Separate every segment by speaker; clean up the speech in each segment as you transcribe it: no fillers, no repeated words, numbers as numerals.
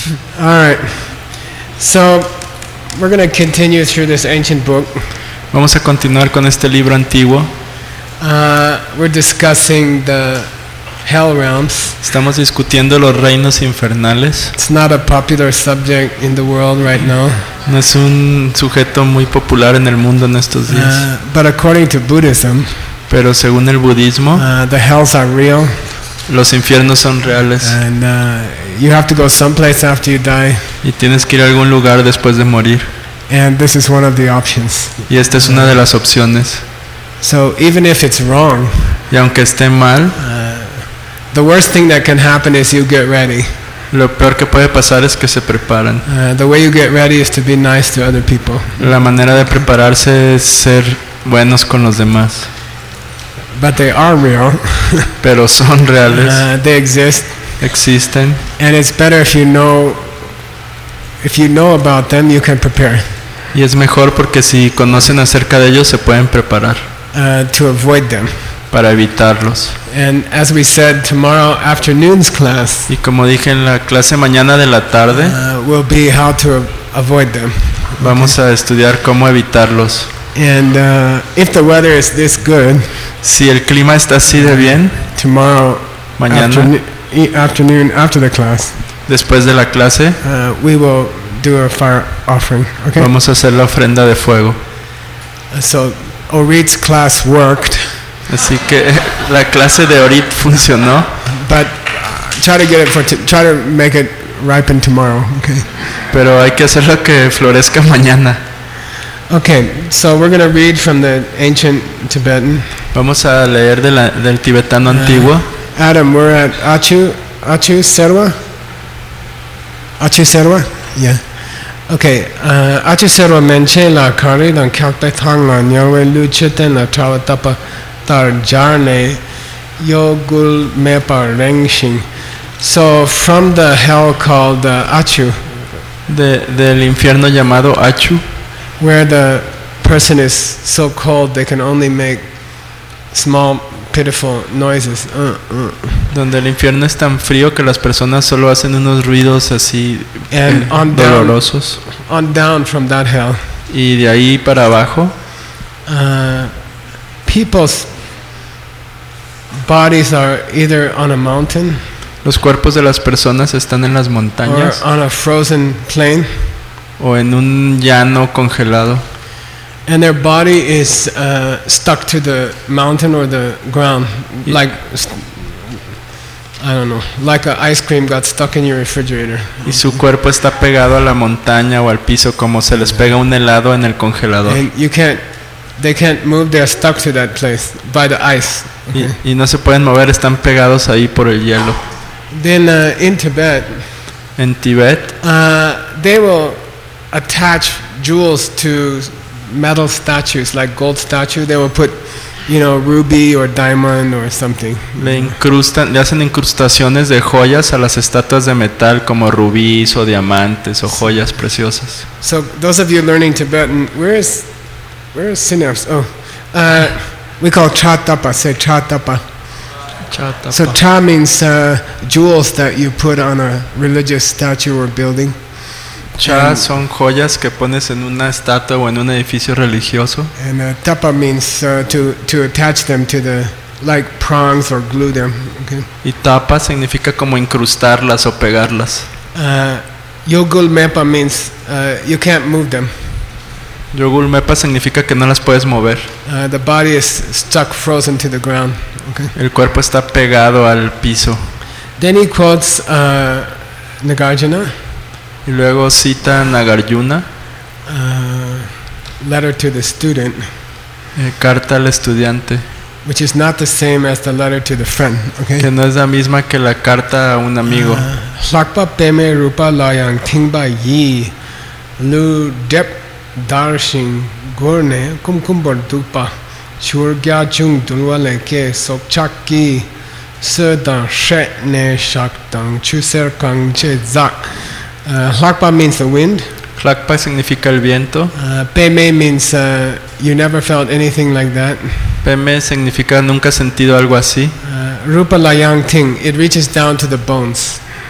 Speaker 1: All right. So we're going to continue through this ancient book.
Speaker 2: Vamos a continuar con este libro antiguo.
Speaker 1: We're discussing the hell realms.
Speaker 2: Estamos discutiendo los reinos infernales.
Speaker 1: It's not a popular subject in the world right now.
Speaker 2: No es un sujeto muy popular en el mundo en estos días.
Speaker 1: But according to Buddhism,
Speaker 2: pero según el budismo,
Speaker 1: the hells are real.
Speaker 2: Los infiernos son reales.
Speaker 1: And you have to go someplace after you die.
Speaker 2: Y tienes que ir a algún lugar después de morir.
Speaker 1: And this is one of the options.
Speaker 2: Y esta es una de las opciones.
Speaker 1: So even if it's wrong,
Speaker 2: y aunque esté mal,
Speaker 1: the worst thing that can happen is you get ready.
Speaker 2: Lo peor que puede pasar es que se preparan.
Speaker 1: The way you get ready is to be nice to other people.
Speaker 2: La manera de prepararse es ser buenos con los demás.
Speaker 1: But they are real.
Speaker 2: Pero son reales.
Speaker 1: They exist.
Speaker 2: Existen.
Speaker 1: And it's better if you know about them, you can prepare.
Speaker 2: Y es mejor porque si conocen acerca de ellos se pueden preparar.
Speaker 1: To avoid them.
Speaker 2: Para evitarlos.
Speaker 1: And as we said, tomorrow afternoon's class.
Speaker 2: Y como dije en la clase mañana de la tarde,
Speaker 1: will be how to avoid them.
Speaker 2: Vamos a estudiar cómo evitarlos.
Speaker 1: And if the weather is this good,
Speaker 2: si el clima está así de bien,
Speaker 1: tomorrow
Speaker 2: mañana
Speaker 1: afternoon after the class,
Speaker 2: después de la clase,
Speaker 1: we will do a fire offering. Okay?
Speaker 2: Vamos a hacer la ofrenda de fuego.
Speaker 1: So Orit's class worked.
Speaker 2: Así que la clase de Orit funcionó.
Speaker 1: But try to make it ripen tomorrow. Okay?
Speaker 2: Pero hay que hacerlo que florezca mañana.
Speaker 1: Okay, so we're going to read from the ancient Tibetan.
Speaker 2: Vamos a leer del tibetano antiguo.
Speaker 1: Adam, we're at Achu Serwa? Achu Serwa? Yeah. Okay, Achu Serwa menche la kari dan kyakpe thang la nyalwe lu chiten la trawatapa tar jarne yogul mepa rengshin. So from the hell called Achu.
Speaker 2: Del infierno llamado Achu.
Speaker 1: Where the person is so cold they can only make small pitiful noises.
Speaker 2: Donde el infierno es tan frío que las personas solo hacen unos ruidos así dolorosos.
Speaker 1: On down from that hell.
Speaker 2: Y de ahí para abajo,
Speaker 1: people's bodies are either on a mountain.
Speaker 2: Los cuerpos de las personas están en las montañas.
Speaker 1: Or on a frozen plain.
Speaker 2: O en un llano congelado.
Speaker 1: And their body is stuck to the mountain or the ground, like I don't know, like an ice cream got stuck in your refrigerator.
Speaker 2: Y su cuerpo está pegado a la montaña o al piso como se les pega un helado en el congelador.
Speaker 1: And they can't move. They're stuck to that place by the ice.
Speaker 2: Okay? Y no se pueden mover, están pegados ahí por el hielo.
Speaker 1: Then in Tibet,
Speaker 2: en Tibet,
Speaker 1: they will attach jewels to metal statues, like gold statue. They will put, ruby or diamond or something.
Speaker 2: Le hacen incrustaciones de joyas a las estatuas de metal como rubíes o diamantes o joyas preciosas.
Speaker 1: So those of you learning Tibetan, where is synapse? We call cha tapa. Say cha tapa. So cha means jewels that you put on a religious statue or building.
Speaker 2: Cha son joyas que pones en una estatua o en un edificio religioso.
Speaker 1: And tapa means to attach them to the, like prongs or glue them. Okay?
Speaker 2: Y tapa significa como incrustarlas o pegarlas.
Speaker 1: Yogul mepa means you can't move them.
Speaker 2: Yogul mepa significa que no las puedes mover.
Speaker 1: The body is stuck, frozen to the ground. Okay?
Speaker 2: El cuerpo está pegado al piso.
Speaker 1: Then he quotes Nagarjuna.
Speaker 2: Y luego cita Nagarjuna.
Speaker 1: Letter to the student.
Speaker 2: Carta al estudiante.
Speaker 1: Which is not the same as the letter to the friend. Okay?
Speaker 2: Que no es la misma que la carta a un amigo.
Speaker 1: Hlakpa peme rupa layang tingba yi lu dep darshin gorne kumkumbor dupa chur gya chung dulwa lenke sokchak ki sedan shet ne shak tang chuser kang che zak. Hlakpa means the wind.
Speaker 2: Hlakpa significa el viento.
Speaker 1: Peme means you never felt anything like that.
Speaker 2: Peme significa nunca sentido algo así.
Speaker 1: Rupa layang ting, it reaches down to the bones.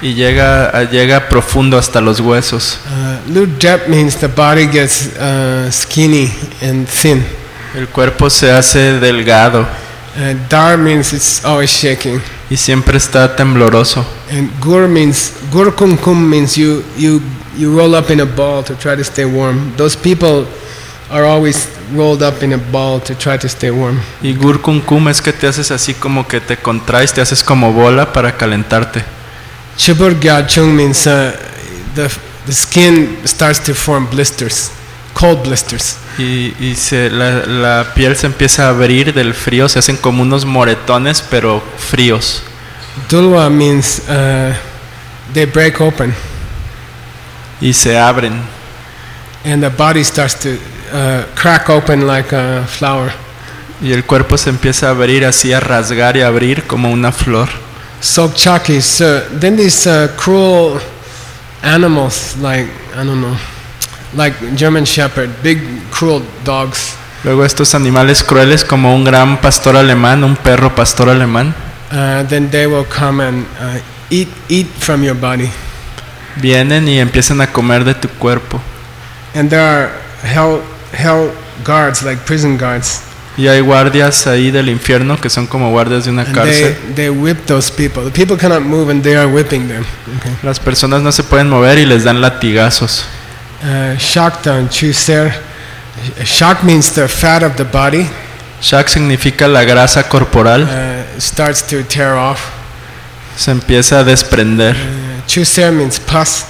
Speaker 2: y llega profundo hasta los huesos.
Speaker 1: Lu depth means the body gets skinny and thin.
Speaker 2: El cuerpo se hace delgado
Speaker 1: Dar means it's always shaking.
Speaker 2: y siempre está tembloroso.
Speaker 1: And gur kum kum means you roll up in a ball to try to stay warm. Those people are always rolled up in a ball to try to stay warm.
Speaker 2: Y gur kun kum es que te haces así como que te contraes, te haces como bola para calentarte.
Speaker 1: Chibur gyachung means the skin starts to form blisters, cold blisters.
Speaker 2: Y la piel se empieza a abrir del frío, se hacen como unos moretones pero fríos.
Speaker 1: Dulwa means they break open
Speaker 2: Y se abren
Speaker 1: and the body starts to crack open like a flower.
Speaker 2: y el cuerpo se empieza a abrir así, a rasgar y a abrir como una flor.
Speaker 1: Sokchakis. Then these cruel animals like, I don't know, like German Shepherd, big cruel dogs.
Speaker 2: Luego estos animales crueles como un gran pastor alemán, un perro pastor alemán,
Speaker 1: Then they will come and eat from your body.
Speaker 2: vienen y empiezan a comer de tu cuerpo.
Speaker 1: And there are hell guards, like prison guards.
Speaker 2: Y hay guardias ahí del infierno que son como guardias de una
Speaker 1: And
Speaker 2: cárcel.
Speaker 1: they whip those people. The people cannot move and they are whipping them. Okay.
Speaker 2: Las personas no se pueden mover y les dan latigazos.
Speaker 1: Shakta and Chuser. Shak means the fat of the body
Speaker 2: Shak significa la grasa corporal,
Speaker 1: starts to tear off.
Speaker 2: se empieza a desprender.
Speaker 1: Chuser means pus.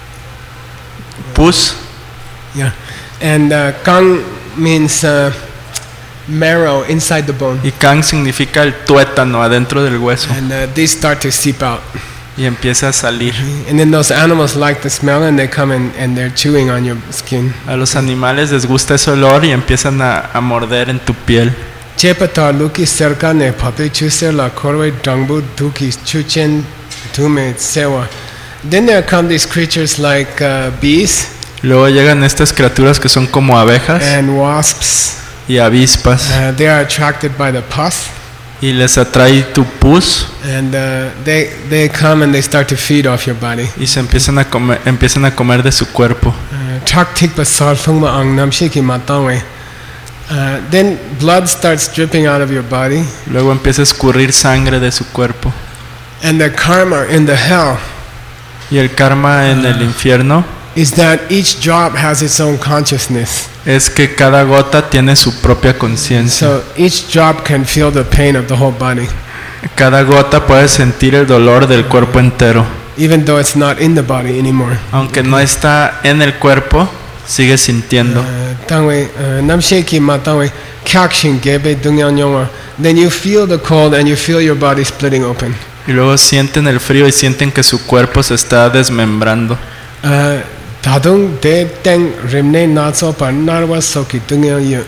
Speaker 2: Pus,
Speaker 1: Yeah. And Kang means marrow inside the bone.
Speaker 2: y Kang significa el tuétano adentro del hueso
Speaker 1: And these start to seep out.
Speaker 2: y empieza a salir.
Speaker 1: And then those animals like the smell and they come in and they're chewing on your skin.
Speaker 2: A los animales les gusta ese olor y empiezan a morder en tu piel.
Speaker 1: Chepata luki serka ne papi chuser la korwe dangbu duki chuchen tume sewa. Then there come these creatures like bees
Speaker 2: Luego llegan estas criaturas que son como abejas
Speaker 1: and wasps.
Speaker 2: y avispas
Speaker 1: They are attracted by the pus
Speaker 2: y les atrae tu pus
Speaker 1: and they come and they start to feed off your body.
Speaker 2: y se empiezan a comer de su cuerpo.
Speaker 1: Chak tik pa sar phungma ang namshi ki matangwe. Then blood starts dripping out of your body,
Speaker 2: Luego empieza a escurrir sangre de su cuerpo.
Speaker 1: and the karma in the hell
Speaker 2: Y el karma en el infierno
Speaker 1: is that each drop has its own consciousness.
Speaker 2: es que cada gota tiene su propia conciencia.
Speaker 1: So each drop can feel the pain of the whole body,
Speaker 2: Cada gota puede sentir el dolor del cuerpo entero.
Speaker 1: even though it's not in the body anymore.
Speaker 2: Aunque no está en el cuerpo, sigue sintiendo.
Speaker 1: Tangwe namshi ki matangwe kyakshin gebe dungyan yongwa. Then you feel the cold and you feel your body splitting open.
Speaker 2: Y luego sienten el frío y sienten que su cuerpo se está desmembrando.
Speaker 1: Dadung de teng rimne natso pa narwa soki dungyan yu.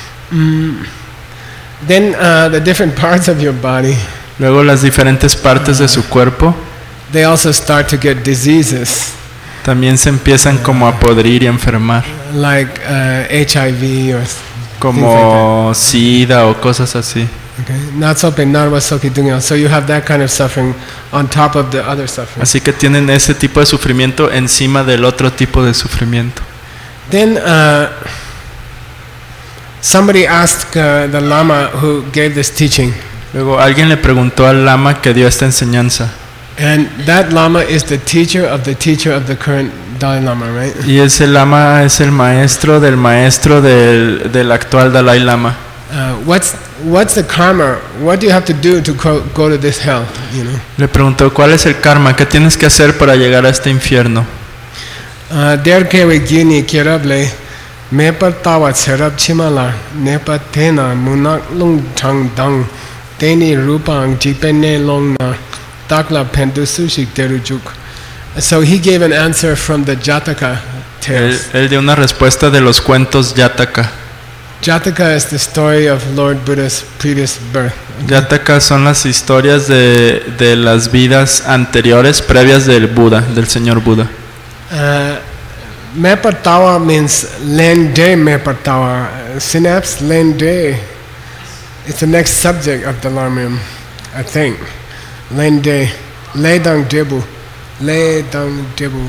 Speaker 1: Then the different parts of your body,
Speaker 2: Luego las diferentes partes de su cuerpo
Speaker 1: they also start to get diseases
Speaker 2: también se empiezan como a podrir y a enfermar,
Speaker 1: like HIV or
Speaker 2: como SIDA o cosas así.
Speaker 1: okay. Natso pe narwa soki dungyan. So you have that kind of suffering on top of the other suffering.
Speaker 2: Así que tienen ese tipo de sufrimiento encima del otro tipo de sufrimiento.
Speaker 1: Then somebody asked the Lama who gave this teaching,
Speaker 2: Luego alguien le preguntó al lama que dio esta enseñanza,
Speaker 1: and that Lama is the teacher of the current Dalai Lama, right?
Speaker 2: y ese lama es el maestro del actual Dalai Lama.
Speaker 1: What's the karma? What do you have to do to go to this hell? You know.
Speaker 2: Le preguntó, ¿cuál es el karma? ¿Qué tienes que hacer para llegar a este infierno?
Speaker 1: Der kewe gini kirable me tawa serab chimala ne tena munak lung chang dang teni rupang jipene long na takla pendu sushik derujuk. So he gave an answer from the Jataka tales.
Speaker 2: Él dio una respuesta de los cuentos Yataka.
Speaker 1: Jataka is the story of Lord Buddha's previous birth.
Speaker 2: Yataka son las historias de las vidas anteriores, previas del Buda, del señor Buda.
Speaker 1: Mepatawa means lende mepatawa. Synapse lende. It's the next subject of the Lamrim, I think. Lende, ledang debu. Le dang debu.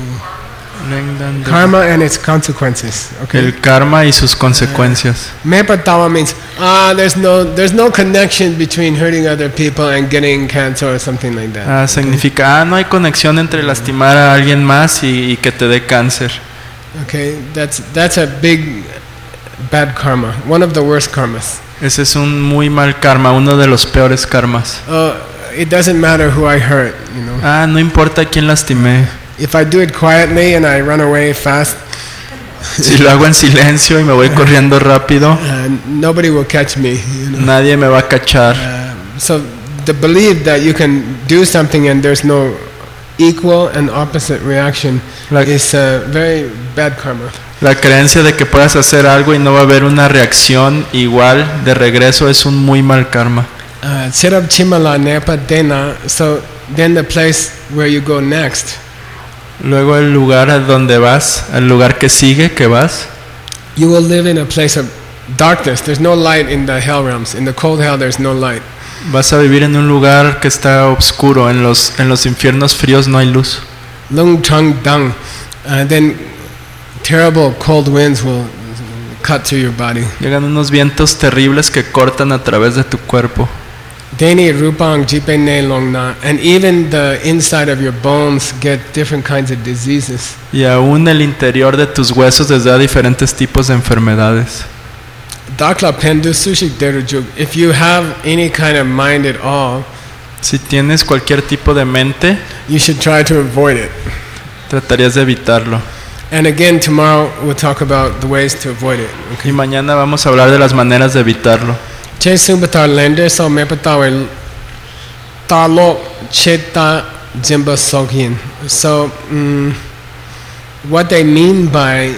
Speaker 1: Karma and its consequences. Okay.
Speaker 2: El karma y sus consecuencias.
Speaker 1: Mepatawa means there's no connection between hurting other people and getting cancer or something like that.
Speaker 2: Significa no hay conexión entre lastimar a alguien más y que te dé cáncer.
Speaker 1: Okay, that's a big bad karma. One of the worst karmas.
Speaker 2: Ese es un muy mal karma, uno de los peores karmas.
Speaker 1: It doesn't matter who I hurt, you know.
Speaker 2: No importa a quién lastimé.
Speaker 1: If I do it quietly and I run away fast,
Speaker 2: si lo hago en silencio y me voy corriendo rápido,
Speaker 1: nobody will catch me, you know?
Speaker 2: Nadie me va a cachar.
Speaker 1: So the belief that you can do something and there's no equal and opposite reaction is very bad karma.
Speaker 2: La creencia de que puedas hacer algo y no va a haber una reacción igual de regreso es un muy mal karma.
Speaker 1: Chirab chimala nepa dena, so then the place where you go next.
Speaker 2: Luego el lugar a donde vas, el lugar que sigue que vas.
Speaker 1: You will live in a place of darkness. There's no light in the hell realms. In the cold hell there's no light.
Speaker 2: Vas a vivir en un lugar que está oscuro, en los infiernos fríos no hay luz.
Speaker 1: Lung chung dung. Then terrible cold winds will cut through your body.
Speaker 2: Llegan unos vientos terribles que cortan a través de tu cuerpo.
Speaker 1: Deni rupang jipe ne longna, and even the inside of your bones get different kinds of diseases.
Speaker 2: Y aún el interior de tus huesos les da diferentes tipos de enfermedades.
Speaker 1: Dakla pendu sushik derujuk. If you have any kind of mind at all,
Speaker 2: si tienes cualquier tipo de mente,
Speaker 1: you should try to avoid it.
Speaker 2: Tratarías de evitarlo.
Speaker 1: And again tomorrow we'll talk about the ways to avoid it. Okay?
Speaker 2: Y mañana vamos a hablar de las maneras de evitarlo.
Speaker 1: Che sumbatar lender so mepatawe talo cheta jimba sogin. So what they mean by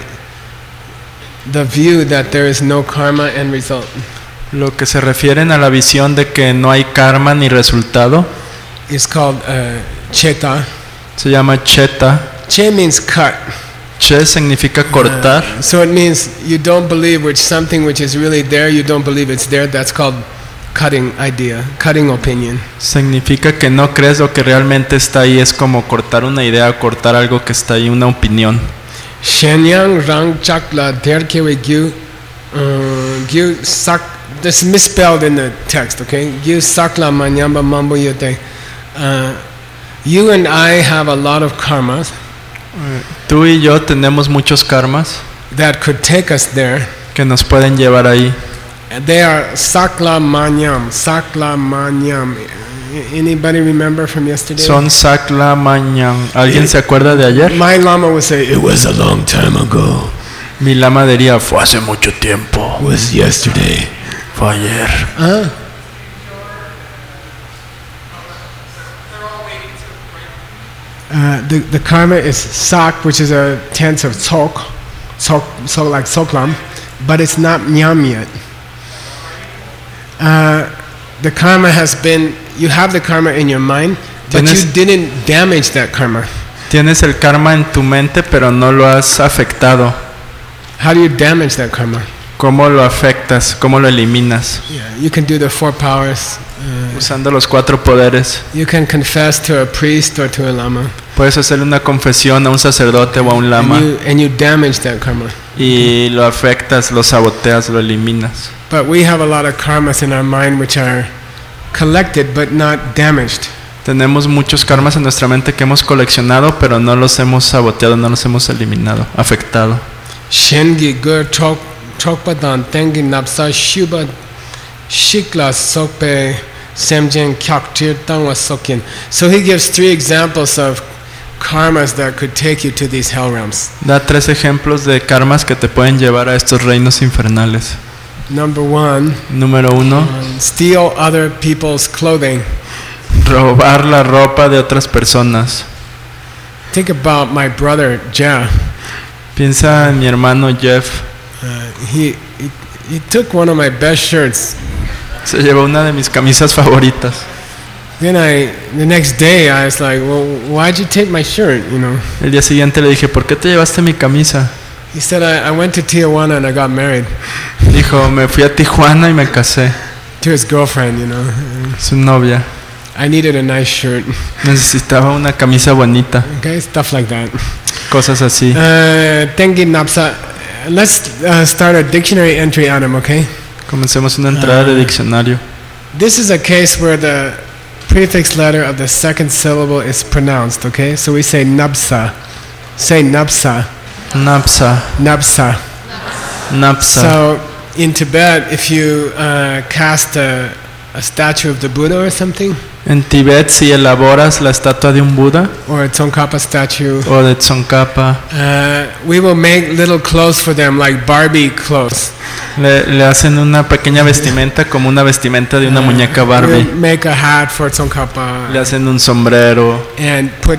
Speaker 1: the view that there is no karma and result.
Speaker 2: Lo que se refieren a la visión de que no hay karma ni resultado
Speaker 1: is called cheta.
Speaker 2: Se llama cheta.
Speaker 1: Che means cut.
Speaker 2: Che significa cortar.
Speaker 1: So it means you don't believe something which is really there, you don't believe it's there. That's called cutting idea, cutting opinion.
Speaker 2: Significa que no crees lo que realmente está ahí, es como cortar una idea, cortar algo que está ahí, una opinión.
Speaker 1: Shenyang rang chakla derkewe gyu sak. This is misspelled in the text, okay? Gyu sakla manyamba mambo yote. You and I have a lot of karmas.
Speaker 2: Tú y yo tenemos muchos karmas
Speaker 1: that could take us there.
Speaker 2: Que nos pueden llevar ahí.
Speaker 1: They are sakla manyam. Anybody remember from yesterday?
Speaker 2: Son sakla manyam. ¿Alguien se acuerda de ayer?
Speaker 1: My lama would say it was a long time ago.
Speaker 2: Mi lama diría fue hace mucho tiempo.
Speaker 1: It was yesterday.
Speaker 2: Fue ayer.
Speaker 1: The karma is sak, which is a tense of sok like soklam, but it's not nyam yet. The karma has been, you have the karma in your mind, but you didn't damage that karma.
Speaker 2: Tienes el karma en tu mente, pero no lo has afectado.
Speaker 1: How do you damage that karma?
Speaker 2: ¿Cómo lo afectas? ¿Cómo lo eliminas?
Speaker 1: Yeah, you can do the 4 powers.
Speaker 2: Usando los 4 poderes.
Speaker 1: You can confess to a priest or to a lama.
Speaker 2: Puedes hacerle una confesión a un sacerdote o a un lama.
Speaker 1: And you damage that karma.
Speaker 2: Y lo afectas, lo saboteas, lo eliminas.
Speaker 1: But we have a lot of karmas in our mind which are collected but not damaged.
Speaker 2: Tenemos muchos karmas en nuestra mente que hemos coleccionado, pero no los hemos saboteado, no los hemos eliminado, afectado.
Speaker 1: Shengi gur chokpadan tengi napsa shuba shikla sokpe semjen kyaktir tangwa sokin. So he gives 3 examples of karmas that could take you to these hell realms.
Speaker 2: Da 3 ejemplos de karmas que te pueden llevar a estos reinos infernales.
Speaker 1: Number 1.
Speaker 2: Número 1.
Speaker 1: Steal other people's clothing.
Speaker 2: Robar la ropa de otras personas.
Speaker 1: Think about my brother Jeff.
Speaker 2: Piensa en mi hermano Jeff.
Speaker 1: He took one of my best shirts.
Speaker 2: Se llevó una de mis camisas favoritas.
Speaker 1: Then the next day I was like, well, why'd you take my shirt, you know?
Speaker 2: El día siguiente le dije, ¿por qué te llevaste mi camisa?
Speaker 1: He said, I went to Tijuana and I got married.
Speaker 2: Dijo, me fui a Tijuana y me casé.
Speaker 1: To his girlfriend, you know.
Speaker 2: Su novia.
Speaker 1: I needed a nice shirt.
Speaker 2: Necesitaba una camisa bonita.
Speaker 1: Okay, stuff like that.
Speaker 2: Cosas así.
Speaker 1: Tengi napsa. Let's start a dictionary entry, Adam, okay?
Speaker 2: Comencemos una entrada de diccionario.
Speaker 1: This is a case where the prefix letter of the second syllable is pronounced, okay? So we say napsa. Say napsa.
Speaker 2: Napsa.
Speaker 1: Napsa.
Speaker 2: Napsa.
Speaker 1: So in Tibet, if you cast a statue of the Buddha or something,
Speaker 2: En Tibet, si elaboras la estatua de un Buda
Speaker 1: or a Tsongkhapa statue,
Speaker 2: o de Tsongkhapa,
Speaker 1: we will make little clothes for them, like Barbie clothes.
Speaker 2: le hacen una pequeña vestimenta como una vestimenta de una muñeca Barbie.
Speaker 1: We'll make a hat for Tsongkhapa
Speaker 2: Le hacen un sombrero
Speaker 1: and put,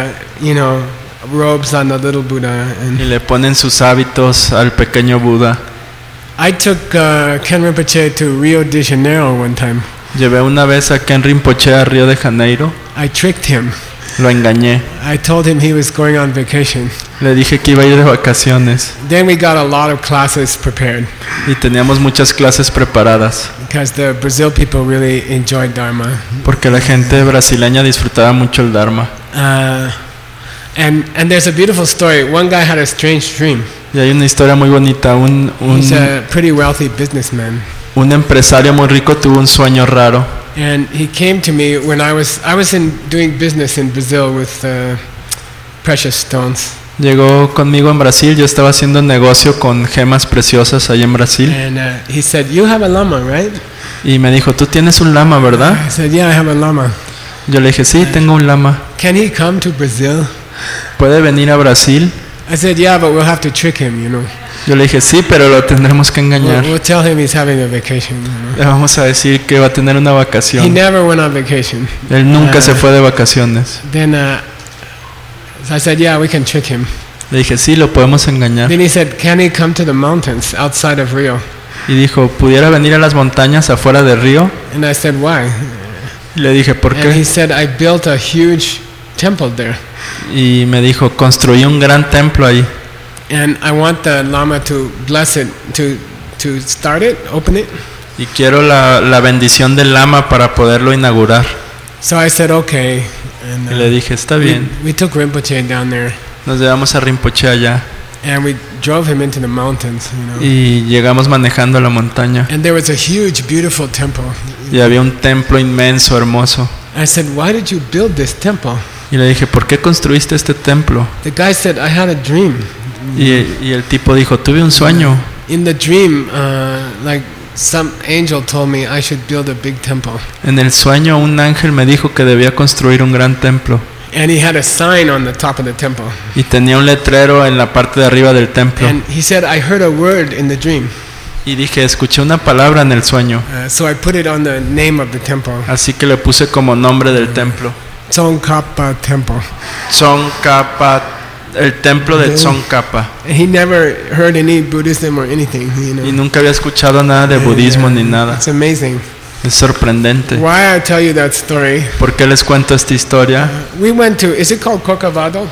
Speaker 1: robes on the little Buddha.
Speaker 2: y
Speaker 1: And
Speaker 2: le ponen sus hábitos al pequeño Buda.
Speaker 1: I took Ken Rinpoche to Rio de Janeiro one time.
Speaker 2: Llevé una vez a Ken Rinpoche a Río de Janeiro,
Speaker 1: I tricked him.
Speaker 2: lo engañé.
Speaker 1: I told him he was going on vacation.
Speaker 2: Le dije que iba a ir de vacaciones
Speaker 1: Then we got a lot of classes prepared
Speaker 2: y teníamos muchas clases preparadas
Speaker 1: because the Brazil people really enjoyed Dharma.
Speaker 2: porque la gente brasileña disfrutaba mucho el Dharma.
Speaker 1: And there's a beautiful story. One guy had a strange dream.
Speaker 2: Y hay una historia muy bonita.
Speaker 1: He's a pretty wealthy businessman.
Speaker 2: Un empresario muy rico tuvo un sueño raro.
Speaker 1: And he came to me when I was doing business in Brazil with precious stones.
Speaker 2: Llegó conmigo en Brasil, yo estaba haciendo negocio con gemas preciosas ahí en Brasil.
Speaker 1: And he said, "You have a lama, right?"
Speaker 2: Y me dijo, ¿tú tienes un lama, verdad?
Speaker 1: I said, "Yeah, I have a lama."
Speaker 2: Yo le dije, sí, tengo un lama.
Speaker 1: Can he come to Brazil?
Speaker 2: ¿Puede venir a Brasil?
Speaker 1: I said, "Yeah, but we'll have to trick him,
Speaker 2: Yo le dije, sí, pero lo tendremos que engañar.
Speaker 1: We'll tell him he's having a vacation,
Speaker 2: Le vamos a decir que va a tener una
Speaker 1: He
Speaker 2: vacación.
Speaker 1: never went on vacation.
Speaker 2: Él nunca se fue de vacaciones.
Speaker 1: Then so I said, "Yeah, we can trick him."
Speaker 2: Le dije, sí, lo podemos engañar.
Speaker 1: Then he said, "Can he come to the mountains outside of Rio?"
Speaker 2: Y dijo, ¿pudiera venir a las montañas afuera de Río?
Speaker 1: And I said, "Why?"
Speaker 2: Y le dije, ¿por
Speaker 1: And he
Speaker 2: qué?
Speaker 1: said, "I built a huge temple there,
Speaker 2: Y me dijo, construí un gran templo ahí.
Speaker 1: and I want the Lama to bless it, to start it, open it."
Speaker 2: Y quiero la bendición del lama para poderlo inaugurar.
Speaker 1: So I said, "Okay." And
Speaker 2: Y le dije, está bien.
Speaker 1: we took Rinpoche down there,
Speaker 2: Nos llevamos a Rinpoche allá.
Speaker 1: and we drove him into the mountains,
Speaker 2: Y llegamos manejando a la montaña.
Speaker 1: And there was a huge, beautiful temple.
Speaker 2: Y había un templo inmenso, hermoso.
Speaker 1: I said, "Why did you build this temple?"
Speaker 2: Y le dije, ¿por qué construiste este templo?
Speaker 1: The guy said, "I had a dream.
Speaker 2: Y el tipo dijo, tuve un sueño.
Speaker 1: In the dream, like some angel told me I should build a big temple."
Speaker 2: En el sueño un ángel me dijo que debía construir un gran templo.
Speaker 1: And he had a sign on the top of the temple.
Speaker 2: Y tenía un letrero en la parte de arriba del templo.
Speaker 1: And he said, "I heard a word in the dream."
Speaker 2: Y dije, escuché una palabra en el sueño.
Speaker 1: So I put it on the name of the temple.
Speaker 2: Así que le puse como nombre del templo.
Speaker 1: Tsongkhapa Temple.
Speaker 2: Tsongkhapa, el templo de Tsongkhapa.
Speaker 1: And he never heard any Buddhism or anything,
Speaker 2: Y nunca había escuchado nada de budismo ni nada.
Speaker 1: It's amazing.
Speaker 2: Es sorprendente.
Speaker 1: Why I tell you that story?
Speaker 2: ¿Por qué les cuento esta historia?
Speaker 1: We went to, is it called Corcovado?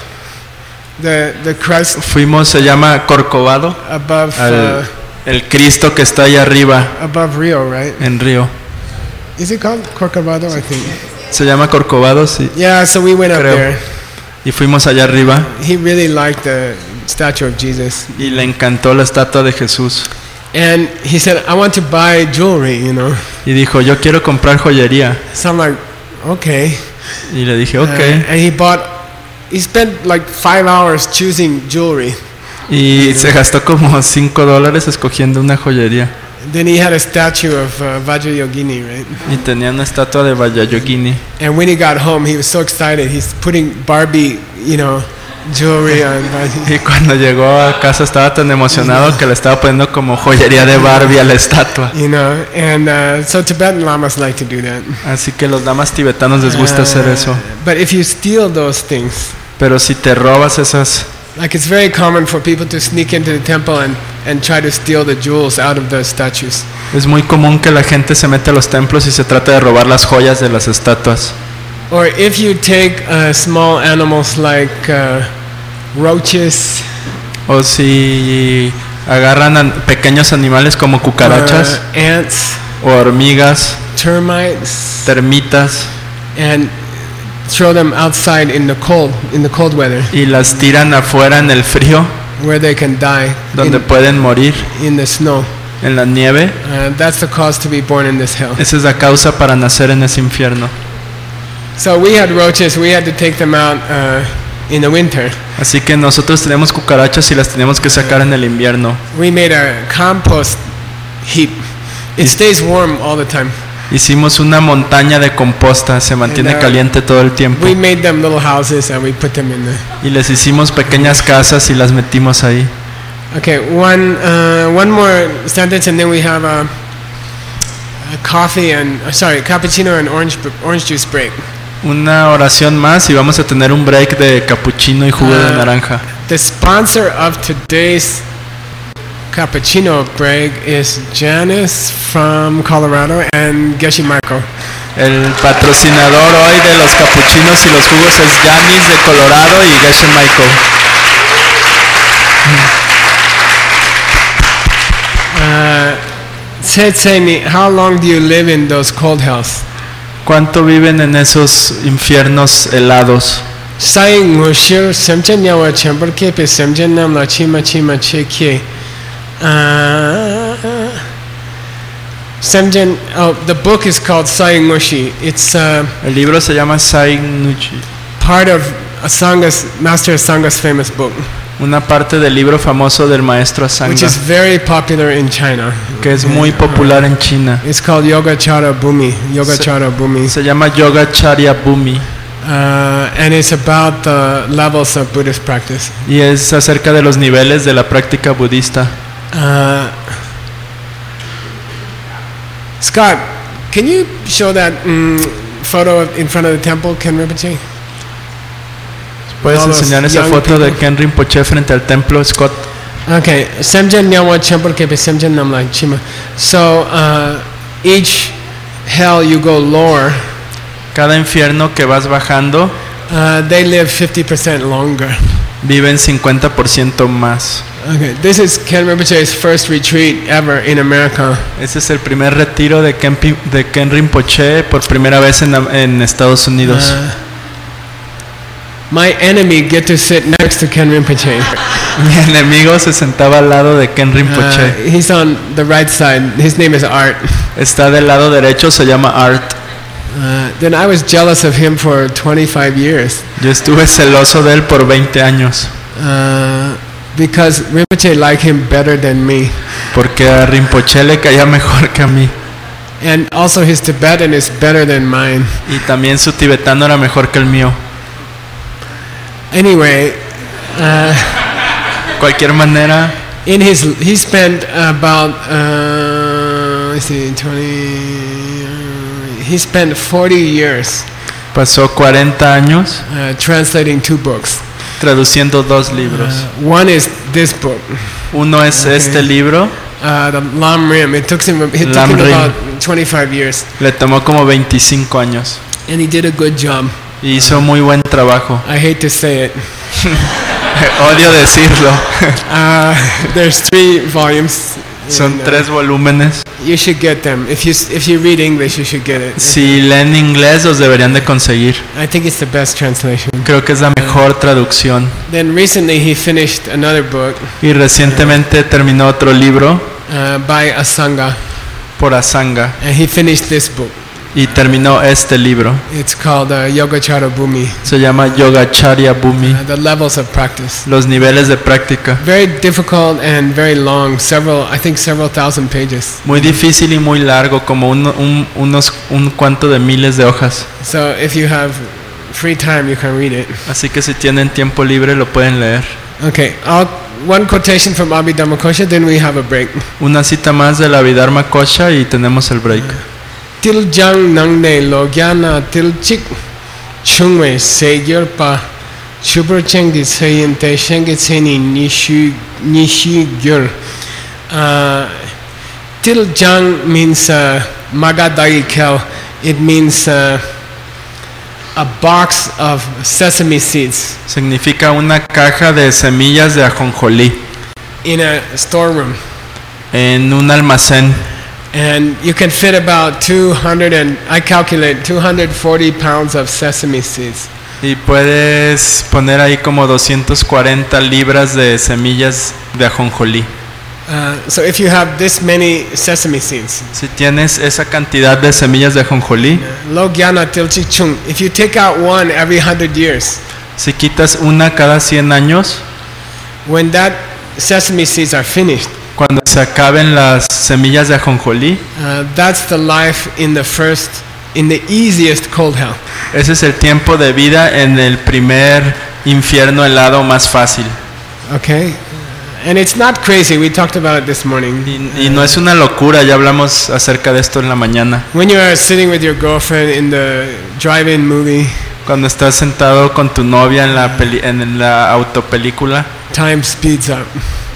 Speaker 1: The crest
Speaker 2: Fuimos, se llama Corcovado,
Speaker 1: above
Speaker 2: el Cristo que está ahí arriba
Speaker 1: above Rio, right?
Speaker 2: en Río.
Speaker 1: Is it called Corcovado? I think.
Speaker 2: Se llama Corcovado, sí.
Speaker 1: Yeah, so we went up
Speaker 2: Creo.
Speaker 1: there.
Speaker 2: Y fuimos allá arriba
Speaker 1: He really liked the statue of Jesus.
Speaker 2: y le encantó la estatua de Jesús.
Speaker 1: And he said, "I want to buy jewelry,
Speaker 2: Y dijo, yo quiero comprar joyería.
Speaker 1: So I'm like, "Okay."
Speaker 2: Y le dije, ok.
Speaker 1: And he spent like 5 hours choosing jewelry.
Speaker 2: Y se gastó como $5 escogiendo una joyería.
Speaker 1: Then he had a statue of Vajrayogini, right?
Speaker 2: Y tenía una estatua de Vajrayogini.
Speaker 1: And when he got home, he was so excited. He's putting Barbie, jewelry on Barbie.
Speaker 2: Y cuando llegó a casa estaba tan emocionado que le estaba poniendo como joyería de Barbie a la estatua.
Speaker 1: And so Tibetan lamas like to do that.
Speaker 2: Así que los lamas tibetanos les gusta hacer eso.
Speaker 1: But if you steal those things,
Speaker 2: Pero si te robas esas,
Speaker 1: like it's very common for people to sneak into the temple and try to steal the jewels out of the statues.
Speaker 2: es muy común que la gente se mete a los templos y se trata de robar las joyas de las estatuas.
Speaker 1: Or if you take small animals like roaches,
Speaker 2: O si agarran pequeños animales como cucarachas
Speaker 1: ants,
Speaker 2: o hormigas,
Speaker 1: termites,
Speaker 2: termitas,
Speaker 1: and throw them outside in the cold weather,
Speaker 2: y las tiran afuera en el frío,
Speaker 1: where they can die
Speaker 2: donde pueden morir
Speaker 1: in the snow.
Speaker 2: en la nieve.
Speaker 1: That's the cause to be born in this hell.
Speaker 2: Esa es la causa para nacer en ese infierno.
Speaker 1: So we had roaches. We had to take them out in the winter.
Speaker 2: Así que nosotros tenemos cucarachas y las tenemos que sacar en el invierno.
Speaker 1: We made a compost heap. It stays warm all the time.
Speaker 2: Hicimos una montaña de composta, se mantiene
Speaker 1: And,
Speaker 2: caliente todo el tiempo.
Speaker 1: We made them little houses and we put them in there.
Speaker 2: Y les hicimos pequeñas casas y las metimos ahí.
Speaker 1: Okay, one more sentence and then we have a cappuccino and orange juice break.
Speaker 2: Una oración más y vamos a tener un break de capuchino y jugo de naranja.
Speaker 1: The sponsor of today's cappuccino break is Janice from Colorado and Geshe Michael.
Speaker 2: El patrocinador hoy de los capuchinos y los jugos es Janice de Colorado y Geshe Michael.
Speaker 1: Say me, how long do you live in those cold hells?
Speaker 2: ¿Cuánto viven en esos infiernos helados?
Speaker 1: Sai ngushir semchen yawa chamber ke pe semchen nam la chima che ke. Semchen, the book is called Sai Ngushi. It's
Speaker 2: El libro se llama Sai Nuchi,
Speaker 1: part of Master Asanga's famous book,
Speaker 2: una parte del libro famoso del maestro
Speaker 1: which is
Speaker 2: Asanga,
Speaker 1: very popular in China.
Speaker 2: que es muy popular en China.
Speaker 1: It's called Yogacara Bhumi. Yogacara Bhumi.
Speaker 2: Se llama Yogacharya Bhumi
Speaker 1: And it's about the levels of Buddhist practice.
Speaker 2: y es acerca de los niveles de la práctica budista.
Speaker 1: Scott, can you show that photo in front of the temple, Ken Rinpoche?
Speaker 2: ¿Puedes
Speaker 1: All those
Speaker 2: enseñar esa
Speaker 1: young
Speaker 2: foto de
Speaker 1: people.
Speaker 2: Ken Rinpoche frente al templo, Scott?
Speaker 1: Okay, Semjen Nyangwa Chempel Kepe Semjen Namla Chima. So each hell you go lower,
Speaker 2: Cada infierno que vas bajando
Speaker 1: they live 50% longer.
Speaker 2: viven 50% más.
Speaker 1: Okay, this is Ken Rinpoche's first retreat ever in America.
Speaker 2: Ese es el primer retiro de Ken Rinpoche por primera vez en Estados Unidos.
Speaker 1: My enemy get to sit next to Ken Rinpoche.
Speaker 2: Mi enemigo se sentaba al lado de Ken Rinpoche.
Speaker 1: He's on the right side. His name is Art.
Speaker 2: Está del lado derecho, se llama Art.
Speaker 1: Then I was jealous of him for 25 years.
Speaker 2: Yo estuve celoso de él por 20 años.
Speaker 1: Because Rinpoche liked him better than me.
Speaker 2: Porque a Rinpoche le caía mejor que a mí.
Speaker 1: And also his Tibetan is better than mine.
Speaker 2: Y también su tibetano era mejor que el mío.
Speaker 1: Anyway,
Speaker 2: Cualquier manera,
Speaker 1: he spent about let's see, he spent 40 years
Speaker 2: pasó 40 años
Speaker 1: translating 2 books.
Speaker 2: traduciendo 2 libros.
Speaker 1: One is this book,
Speaker 2: Uno es este libro,
Speaker 1: the Lam Rim. It took him
Speaker 2: Lam Rim.
Speaker 1: about 25 years,
Speaker 2: le tomó como 25 años.
Speaker 1: and he did a good job.
Speaker 2: Y hizo muy buen trabajo.
Speaker 1: I hate to say it.
Speaker 2: Odio decirlo.
Speaker 1: There's 3 volumes.
Speaker 2: Son
Speaker 1: and,
Speaker 2: 3 volúmenes.
Speaker 1: You should get them. If you read English, you should get it.
Speaker 2: Si leen inglés, los deberían de conseguir.
Speaker 1: I think it's the best translation.
Speaker 2: Creo que es la mejor traducción.
Speaker 1: Then recently he finished another book
Speaker 2: Y recientemente terminó otro libro
Speaker 1: by Asanga,
Speaker 2: por Asanga.
Speaker 1: and he finished this book.
Speaker 2: Y terminó este libro.
Speaker 1: It's called Yogacara Bhumi,
Speaker 2: Se llama Yogacharya Bhumi.
Speaker 1: the levels of practice.
Speaker 2: Los niveles de práctica.
Speaker 1: Very difficult and very long. I think several thousand pages.
Speaker 2: Muy difícil y muy largo, como un cuanto de miles de hojas.
Speaker 1: So if you have free time, you can read it.
Speaker 2: Así que si tienen tiempo libre lo pueden leer.
Speaker 1: Okay, one quotation from Abhidhamma Kosha, then we have a break.
Speaker 2: Una cita más de la Abhidharma Kosha y tenemos el break.
Speaker 1: Til jang nang ne logyana til chik chungwe segyor pa super cheng di sayente shenge tseni nishu gyur. Til jang means magadagi kel. It means a box of sesame seeds
Speaker 2: Significa una caja de semillas de ajonjolí
Speaker 1: in a storeroom.
Speaker 2: en un almacén.
Speaker 1: And you can fit about 240 pounds of sesame seeds.
Speaker 2: Y puedes poner ahí como 240 libras de semillas de ajonjolí.
Speaker 1: So if you have this many sesame seeds,
Speaker 2: Si tienes esa cantidad de semillas de ajonjolí,
Speaker 1: lo gyana tilchi chung. If you take out one every 100 years,
Speaker 2: si quitas una cada 100 años,
Speaker 1: when that sesame seeds are finished,
Speaker 2: cuando se acaben las semillas de ajonjolí,
Speaker 1: that's the life in the easiest cold hell.
Speaker 2: ese es el tiempo de vida en el primer infierno helado más fácil.
Speaker 1: Okay, and it's not crazy. We talked about it this morning.
Speaker 2: Y no es una locura, ya hablamos acerca de esto en la mañana.
Speaker 1: When you are sitting with your girlfriend in the drive-in movie,
Speaker 2: Cuando estás sentado con tu novia en la autopelícula,
Speaker 1: time speeds up.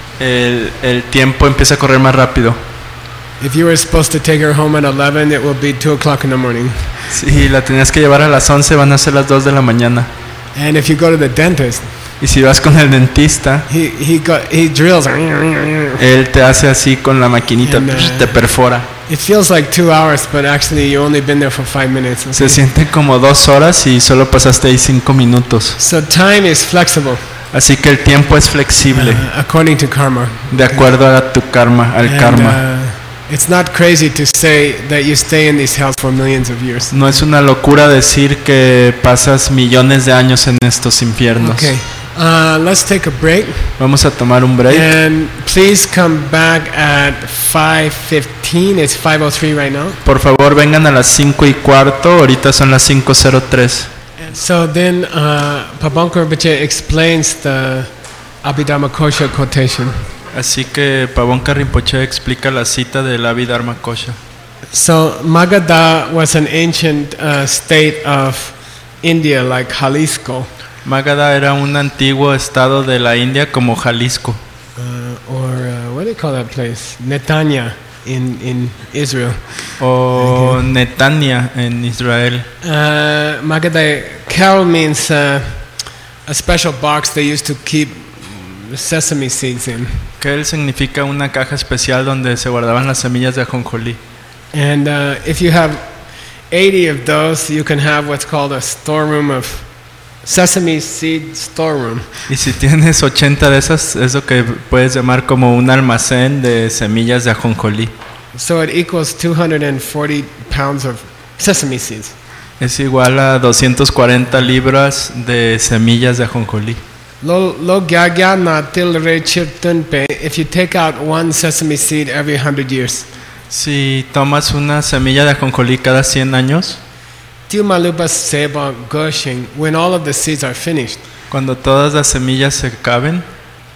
Speaker 2: el tiempo empieza a correr más rápido.
Speaker 1: If you were supposed to take her home at 11, it will be 2 o'clock in the morning.
Speaker 2: Si la tenías que llevar a las 11, van a ser las 2 de la mañana.
Speaker 1: And if you go to the dentist,
Speaker 2: Y si vas con el dentista,
Speaker 1: he drills.
Speaker 2: él te hace así con la maquinita,
Speaker 1: And,
Speaker 2: te perfora.
Speaker 1: It feels like 2 hours, but actually you only been there for 5 minutes. Okay?
Speaker 2: Se siente como 2 horas y solo pasaste ahí 5 minutos.
Speaker 1: So time is flexible,
Speaker 2: Así que el tiempo es flexible,
Speaker 1: according to karma.
Speaker 2: de acuerdo a tu karma, al
Speaker 1: And,
Speaker 2: karma.
Speaker 1: it's not crazy to say that you stay in these hells for millions of years.
Speaker 2: No es una locura decir que pasas millones de años en estos infiernos.
Speaker 1: Okay, let's take a break.
Speaker 2: Vamos a tomar un break.
Speaker 1: And please come back at 5:15. It's 5:03 right now.
Speaker 2: Por favor, vengan a las 5:15. Ahorita son las 5:03.
Speaker 1: So then Pabonkar Rinpoche explains the Abhidharma Kosha quotation.
Speaker 2: Así que Pabonka Rinpoche explica la cita del Abhidharma Kosha.
Speaker 1: So Magadha was an ancient state of India like Jalisco,
Speaker 2: Magadha era un antiguo estado de la India como Jalisco,
Speaker 1: or what do you call that place? Netanya in Israel.
Speaker 2: o Netanya en Israel.
Speaker 1: Magadha Kel means a special box they used to keep sesame seeds in.
Speaker 2: Kel significa una caja especial donde se guardaban las semillas de ajonjolí.
Speaker 1: And if you have 80 of those, you can have what's called a storeroom of sesame seed storeroom.
Speaker 2: Y si tienes 80 de esas, es lo que puedes llamar como un almacén de semillas de ajonjolí.
Speaker 1: So it equals 240 pounds of sesame seeds.
Speaker 2: Es igual a 240 libras de semillas de ajonjolí.
Speaker 1: Lo gyagya na til re chirtunpe. If you take out one sesame seed every 100 years,
Speaker 2: Si tomas una semilla de ajonjolí cada 100 años,
Speaker 1: Tiumalupa seba gushing, when all of the seeds are finished,
Speaker 2: cuando todas las semillas se caben,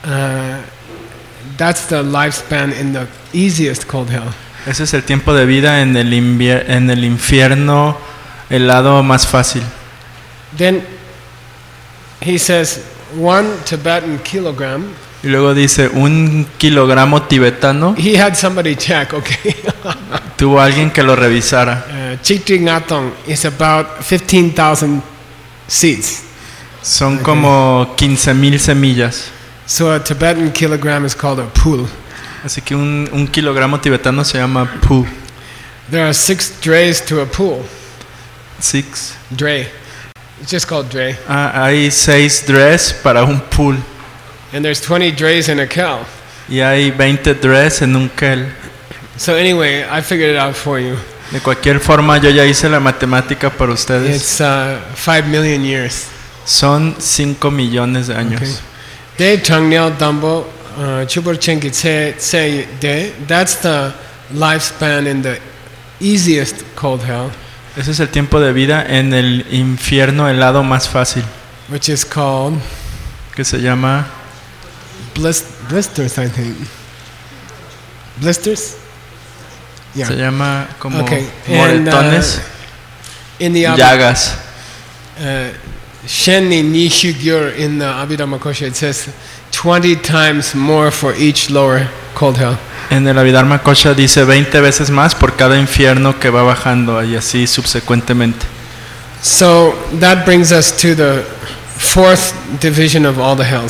Speaker 1: that's the lifespan in the easiest cold hell.
Speaker 2: ese es el tiempo de vida en el infierno helado más fácil.
Speaker 1: Then he says 1 Tibetan kilogram.
Speaker 2: Y luego dice, 1 kilogramo tibetano,
Speaker 1: He had somebody check, okay.
Speaker 2: tuvo alguien que lo revisara.
Speaker 1: Chikti Ngatong is about 15,000 seeds.
Speaker 2: Son como 15,000 semillas.
Speaker 1: So a Tibetan kilogram is called a pool.
Speaker 2: Así que un kilogramo tibetano se llama pu.
Speaker 1: There are 6 drays to a pool.
Speaker 2: 6.
Speaker 1: Dray. It's just called dray.
Speaker 2: Hay 6 dres para un pool.
Speaker 1: And there's 20 drays in a cow.
Speaker 2: Y hay 20 dres en un kel.
Speaker 1: So anyway, I figured it out for you.
Speaker 2: De cualquier forma, yo ya hice la matemática para ustedes.
Speaker 1: It's 5 million years.
Speaker 2: Son 5 millones de años.
Speaker 1: De Changnyeol Dambo, Chubur Chenki Tse De, that's the lifespan in the easiest cold hell,
Speaker 2: Ese es el tiempo de vida en el infierno helado más fácil,
Speaker 1: which is called
Speaker 2: que se llama
Speaker 1: blisters, I think. Blisters? Yeah.
Speaker 2: se llama como
Speaker 1: Okay.
Speaker 2: moretones,
Speaker 1: In the
Speaker 2: llagas.
Speaker 1: Shenni Nishigyur in the Abhidharma Kosha, it says 20 times more for each lower cold hell.
Speaker 2: En el Abhidharma Kosha dice 20 veces más por cada infierno que va bajando y así subsecuentemente.
Speaker 1: So that brings us to the fourth division of all the hells.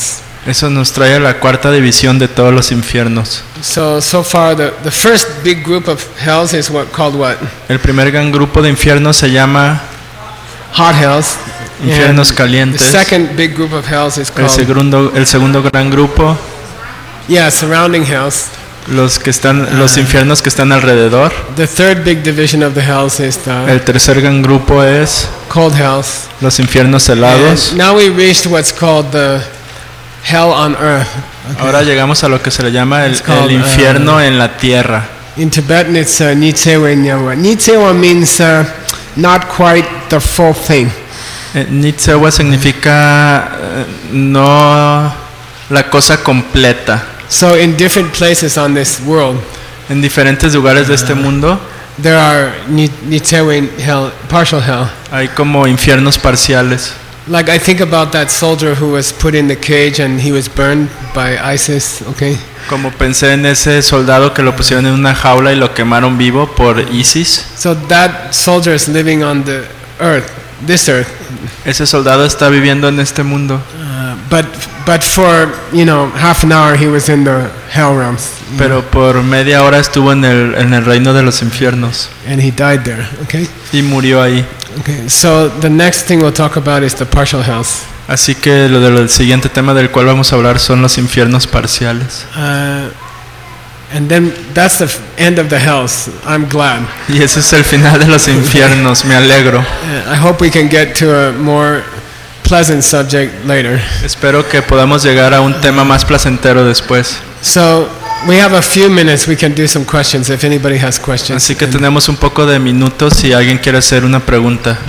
Speaker 2: Eso nos trae a la cuarta división de todos los infiernos.
Speaker 1: So far the first big group of hells is called what?
Speaker 2: El primer gran grupo de infiernos se llama
Speaker 1: Hot hells.
Speaker 2: infiernos
Speaker 1: The
Speaker 2: calientes.
Speaker 1: second big group of hells is
Speaker 2: El
Speaker 1: called
Speaker 2: segundo gran grupo,
Speaker 1: surrounding hells.
Speaker 2: los infiernos que están alrededor.
Speaker 1: The third big division of the hells is the
Speaker 2: El tercer gran grupo es
Speaker 1: cold hells.
Speaker 2: los infiernos helados.
Speaker 1: And now we reached what's called the hell on earth.
Speaker 2: Ahora llegamos a lo que se le llama
Speaker 1: It's called,
Speaker 2: el infierno en la tierra.
Speaker 1: In Tibetan it's Nitsewa Nyawa. Nitsewa means not quite the full thing.
Speaker 2: Nitsewa significa no la cosa completa.
Speaker 1: So in different places on this world,
Speaker 2: En diferentes lugares de este mundo
Speaker 1: there are Nitsewa hell, partial hell.
Speaker 2: hay como infiernos parciales.
Speaker 1: Like I think about that soldier who was put in the cage and he was burned by ISIS, okay?
Speaker 2: Como pensé en ese soldado que lo pusieron en una jaula y lo quemaron vivo por ISIS.
Speaker 1: So that soldier is living on the earth, this earth.
Speaker 2: Ese soldado está viviendo en este mundo.
Speaker 1: But for, half an hour he was in the hell realms.
Speaker 2: Pero por media hora estuvo en el reino de los infiernos
Speaker 1: And he died there, okay?
Speaker 2: y murió ahí.
Speaker 1: Okay, so the next thing we'll talk about is the partial hells.
Speaker 2: Así que el siguiente tema del cual vamos a hablar son los infiernos parciales.
Speaker 1: And then that's the end of the hells. I'm glad.
Speaker 2: Y ese es el final de los infiernos, me alegro.
Speaker 1: I hope we can get to a more pleasant subject later.
Speaker 2: Espero que podamos llegar a un tema más placentero después.
Speaker 1: So we have a few minutes. We can do some questions if anybody has questions.
Speaker 2: Así que tenemos un poco de minutos si alguien quiere hacer una pregunta.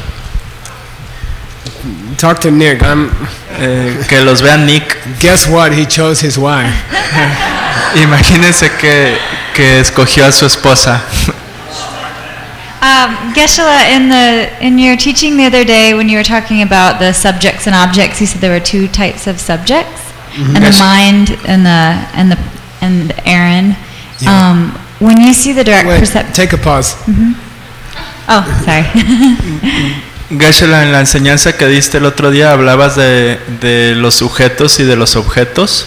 Speaker 1: Talk to Nick.
Speaker 2: Que los vea Nick.
Speaker 1: Guess what? He chose his wife.
Speaker 2: Imagínense que escogió a su esposa.
Speaker 3: Geshe-la, in your teaching the other day when you were talking about the subjects and objects, you said there were two types of subjects, and
Speaker 1: Yes.
Speaker 3: the mind and the Aaron.
Speaker 1: Yeah.
Speaker 3: When you see the direct
Speaker 1: Wait,
Speaker 3: perception.
Speaker 1: take a pause.
Speaker 3: Oh, sorry.
Speaker 2: Geshe-la, en la enseñanza que diste el otro día hablabas de los sujetos y de los objetos.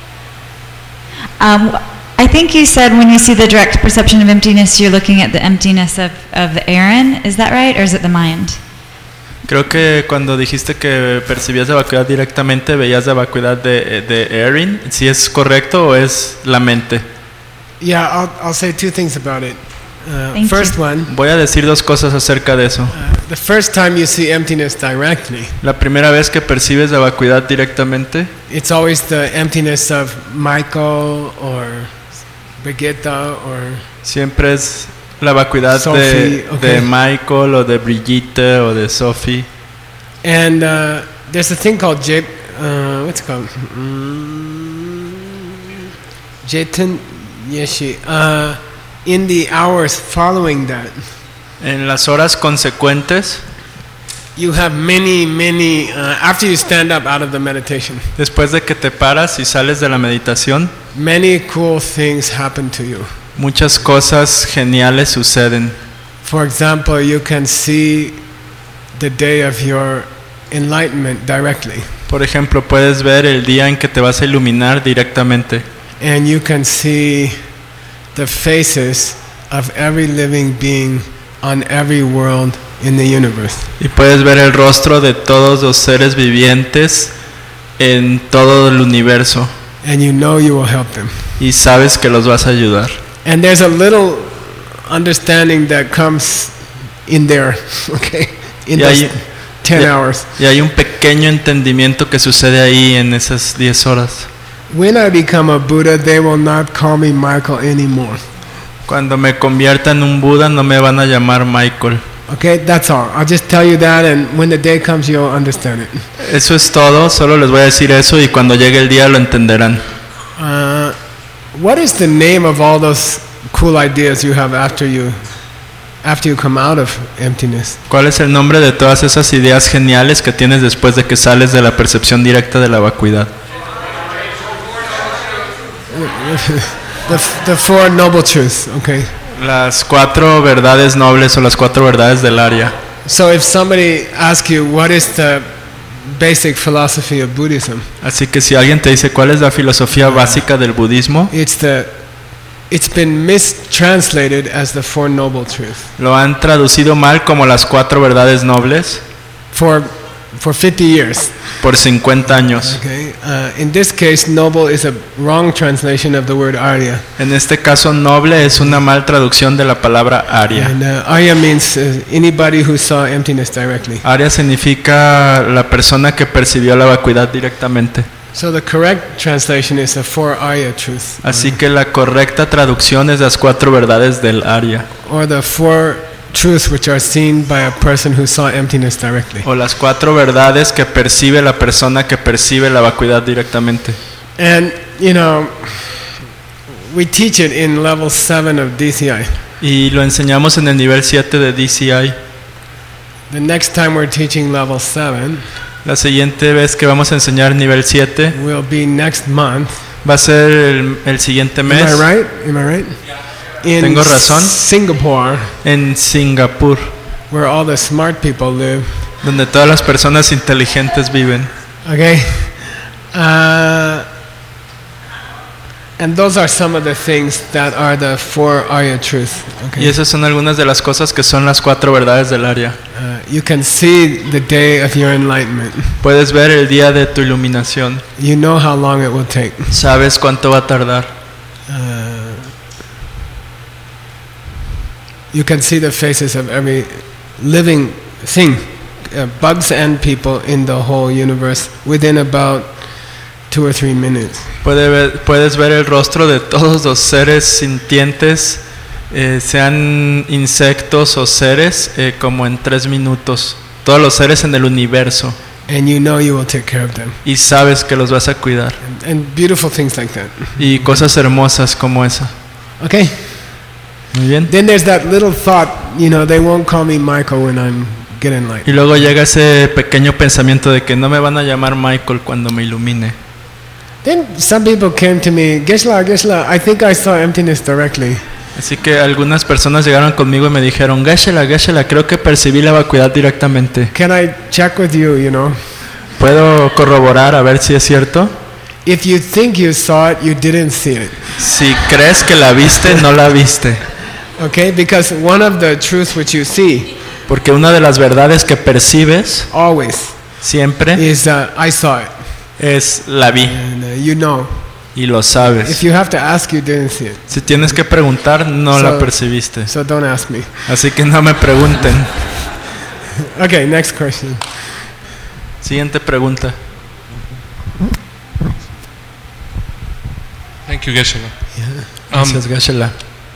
Speaker 3: I think you said when you see the direct perception of emptiness, you're looking at the emptiness of Aaron. Is that right, or is it the mind?
Speaker 2: Creo que cuando dijiste que percibías la vacuidad directamente, veías la vacuidad de Erin. ¿Si es correcto o es la mente?
Speaker 1: Yeah, I'll say two things about it.
Speaker 3: Thank
Speaker 1: First
Speaker 3: you.
Speaker 1: one,
Speaker 2: Voy a decir dos cosas acerca de eso.
Speaker 1: the first time you see emptiness directly,
Speaker 2: La primera vez que percibes la vacuidad directamente,
Speaker 1: it's always the emptiness of Michael or Brigitte or
Speaker 2: siempre es la vacuidad
Speaker 1: Sophie, okay.
Speaker 2: de Michael o de Brigitte o de Sophie.
Speaker 1: and there's a thing called what's it called? Jaitan Yeshi. In the hours following that,
Speaker 2: En las horas consecuentes,
Speaker 1: you have many after you stand up out of the meditation,
Speaker 2: después de que te paras y sales de la meditación,
Speaker 1: many cool things happen to you.
Speaker 2: muchas cosas geniales suceden.
Speaker 1: For example, you can see the day of your enlightenment directly,
Speaker 2: Por ejemplo, puedes ver el día en que te vas a iluminar directamente.
Speaker 1: and you can see the faces of every living being on every world in the universe.
Speaker 2: Y puedes ver el rostro de todos los seres vivientes en todo el universo.
Speaker 1: And you know you will help them.
Speaker 2: Y sabes que los vas a ayudar.
Speaker 1: And there's a little understanding that comes in there, okay, in
Speaker 2: Y
Speaker 1: those
Speaker 2: hay-
Speaker 1: 10
Speaker 2: y-
Speaker 1: hours.
Speaker 2: Y hay un pequeño entendimiento que sucede ahí en esas 10 horas.
Speaker 1: When I become a Buddha, they will not call me Michael anymore.
Speaker 2: Cuando me convierta en un Buda no me van a llamar Michael.
Speaker 1: Okay, that's all. I'll just tell you that, and when the day comes, you'll understand it.
Speaker 2: Eso es todo, solo les voy a decir eso y cuando llegue el día lo entenderán.
Speaker 1: What is the name of all those cool ideas you have after you come out of emptiness?
Speaker 2: ¿Cuál es el nombre de todas esas ideas geniales que tienes después de que sales de la percepción directa de la vacuidad?
Speaker 1: The Four Noble Truths, okay?
Speaker 2: Las 4 verdades nobles o las 4 verdades del área.
Speaker 1: So if somebody asks you what is the basic philosophy of Buddhism.
Speaker 2: Así que si alguien te dice cuál es la filosofía básica del budismo,
Speaker 1: It's been mistranslated as the Four Noble Truths.
Speaker 2: lo han traducido mal como las 4 verdades nobles
Speaker 1: For 50 years.
Speaker 2: por 50 años.
Speaker 1: Okay. In this case, noble is a wrong translation of the word Arya.
Speaker 2: En este caso, noble es una mal traducción de la palabra Arya.
Speaker 1: And Arya means anybody who saw emptiness directly.
Speaker 2: Arya significa la persona que percibió la vacuidad directamente.
Speaker 1: So the correct translation is the Four Arya Truths.
Speaker 2: Así que la correcta traducción es las 4 verdades del Arya,
Speaker 1: Or the four truths which are seen by a person who saw emptiness directly.
Speaker 2: o las 4 verdades que percibe la persona que percibe la vacuidad directamente.
Speaker 1: And, you know, we teach it in level 7 of DCI.
Speaker 2: Y lo enseñamos en el nivel 7 de DCI.
Speaker 1: The next time we're teaching level 7
Speaker 2: La siguiente vez que vamos a enseñar nivel 7
Speaker 1: will be next month.
Speaker 2: va a ser el siguiente
Speaker 1: Am
Speaker 2: mes
Speaker 1: I right? Am I right? In
Speaker 2: Tengo razón.
Speaker 1: Singapore,
Speaker 2: en Singapur,
Speaker 1: where all the smart people live.
Speaker 2: donde todas las personas inteligentes viven.
Speaker 1: Okay? And those are some of the things that are the Four Arya Truths.
Speaker 2: Y
Speaker 1: Okay?
Speaker 2: esas son algunas de las cosas que son las 4 verdades del Arya.
Speaker 1: You can see the day of your enlightenment.
Speaker 2: Puedes ver el día de tu iluminación.
Speaker 1: You know how long it will take.
Speaker 2: Sabes cuánto va a tardar.
Speaker 1: You can see the faces of every living thing, bugs and people in the whole universe within about 2 or 3 minutes.
Speaker 2: Puedes ver el rostro de todos los seres sintientes, sean insectos o seres, como en 3 minutos. Todos los seres en el universo.
Speaker 1: And you know you will take care of them.
Speaker 2: Y sabes que los vas a cuidar.
Speaker 1: And beautiful things like that.
Speaker 2: Y cosas hermosas como esa.
Speaker 1: Okay?
Speaker 2: Muy bien.
Speaker 1: Then there's that little thought, you know, they won't call me Michael when I'm getting light.
Speaker 2: Y luego llega ese pequeño pensamiento de que no me van a llamar Michael cuando me ilumine.
Speaker 1: Then some people came to me, Geshe-la, I think I saw emptiness directly.
Speaker 2: Así que algunas personas llegaron conmigo y me dijeron, Geshe-la, creo que percibí la vacuidad directamente.
Speaker 1: Can I check with you, you know?
Speaker 2: ¿Puedo corroborar a ver si es cierto?
Speaker 1: If you think you saw it, you didn't see it.
Speaker 2: Si crees que la viste, no la viste.
Speaker 1: Okay? Because one of the truths which you see,
Speaker 2: Porque una de las verdades que percibes
Speaker 1: always,
Speaker 2: siempre
Speaker 1: is I saw it.
Speaker 2: es la vi
Speaker 1: And you know.
Speaker 2: y lo
Speaker 1: If
Speaker 2: sabes.
Speaker 1: you have to ask, you didn't see it.
Speaker 2: Si tienes que preguntar, no la percibiste.
Speaker 1: So don't ask me.
Speaker 2: Así que no me pregunten.
Speaker 1: Okay, next question.
Speaker 2: Siguiente pregunta.
Speaker 4: Thank you, Geshe-la.
Speaker 2: Gracias, Geshe-la.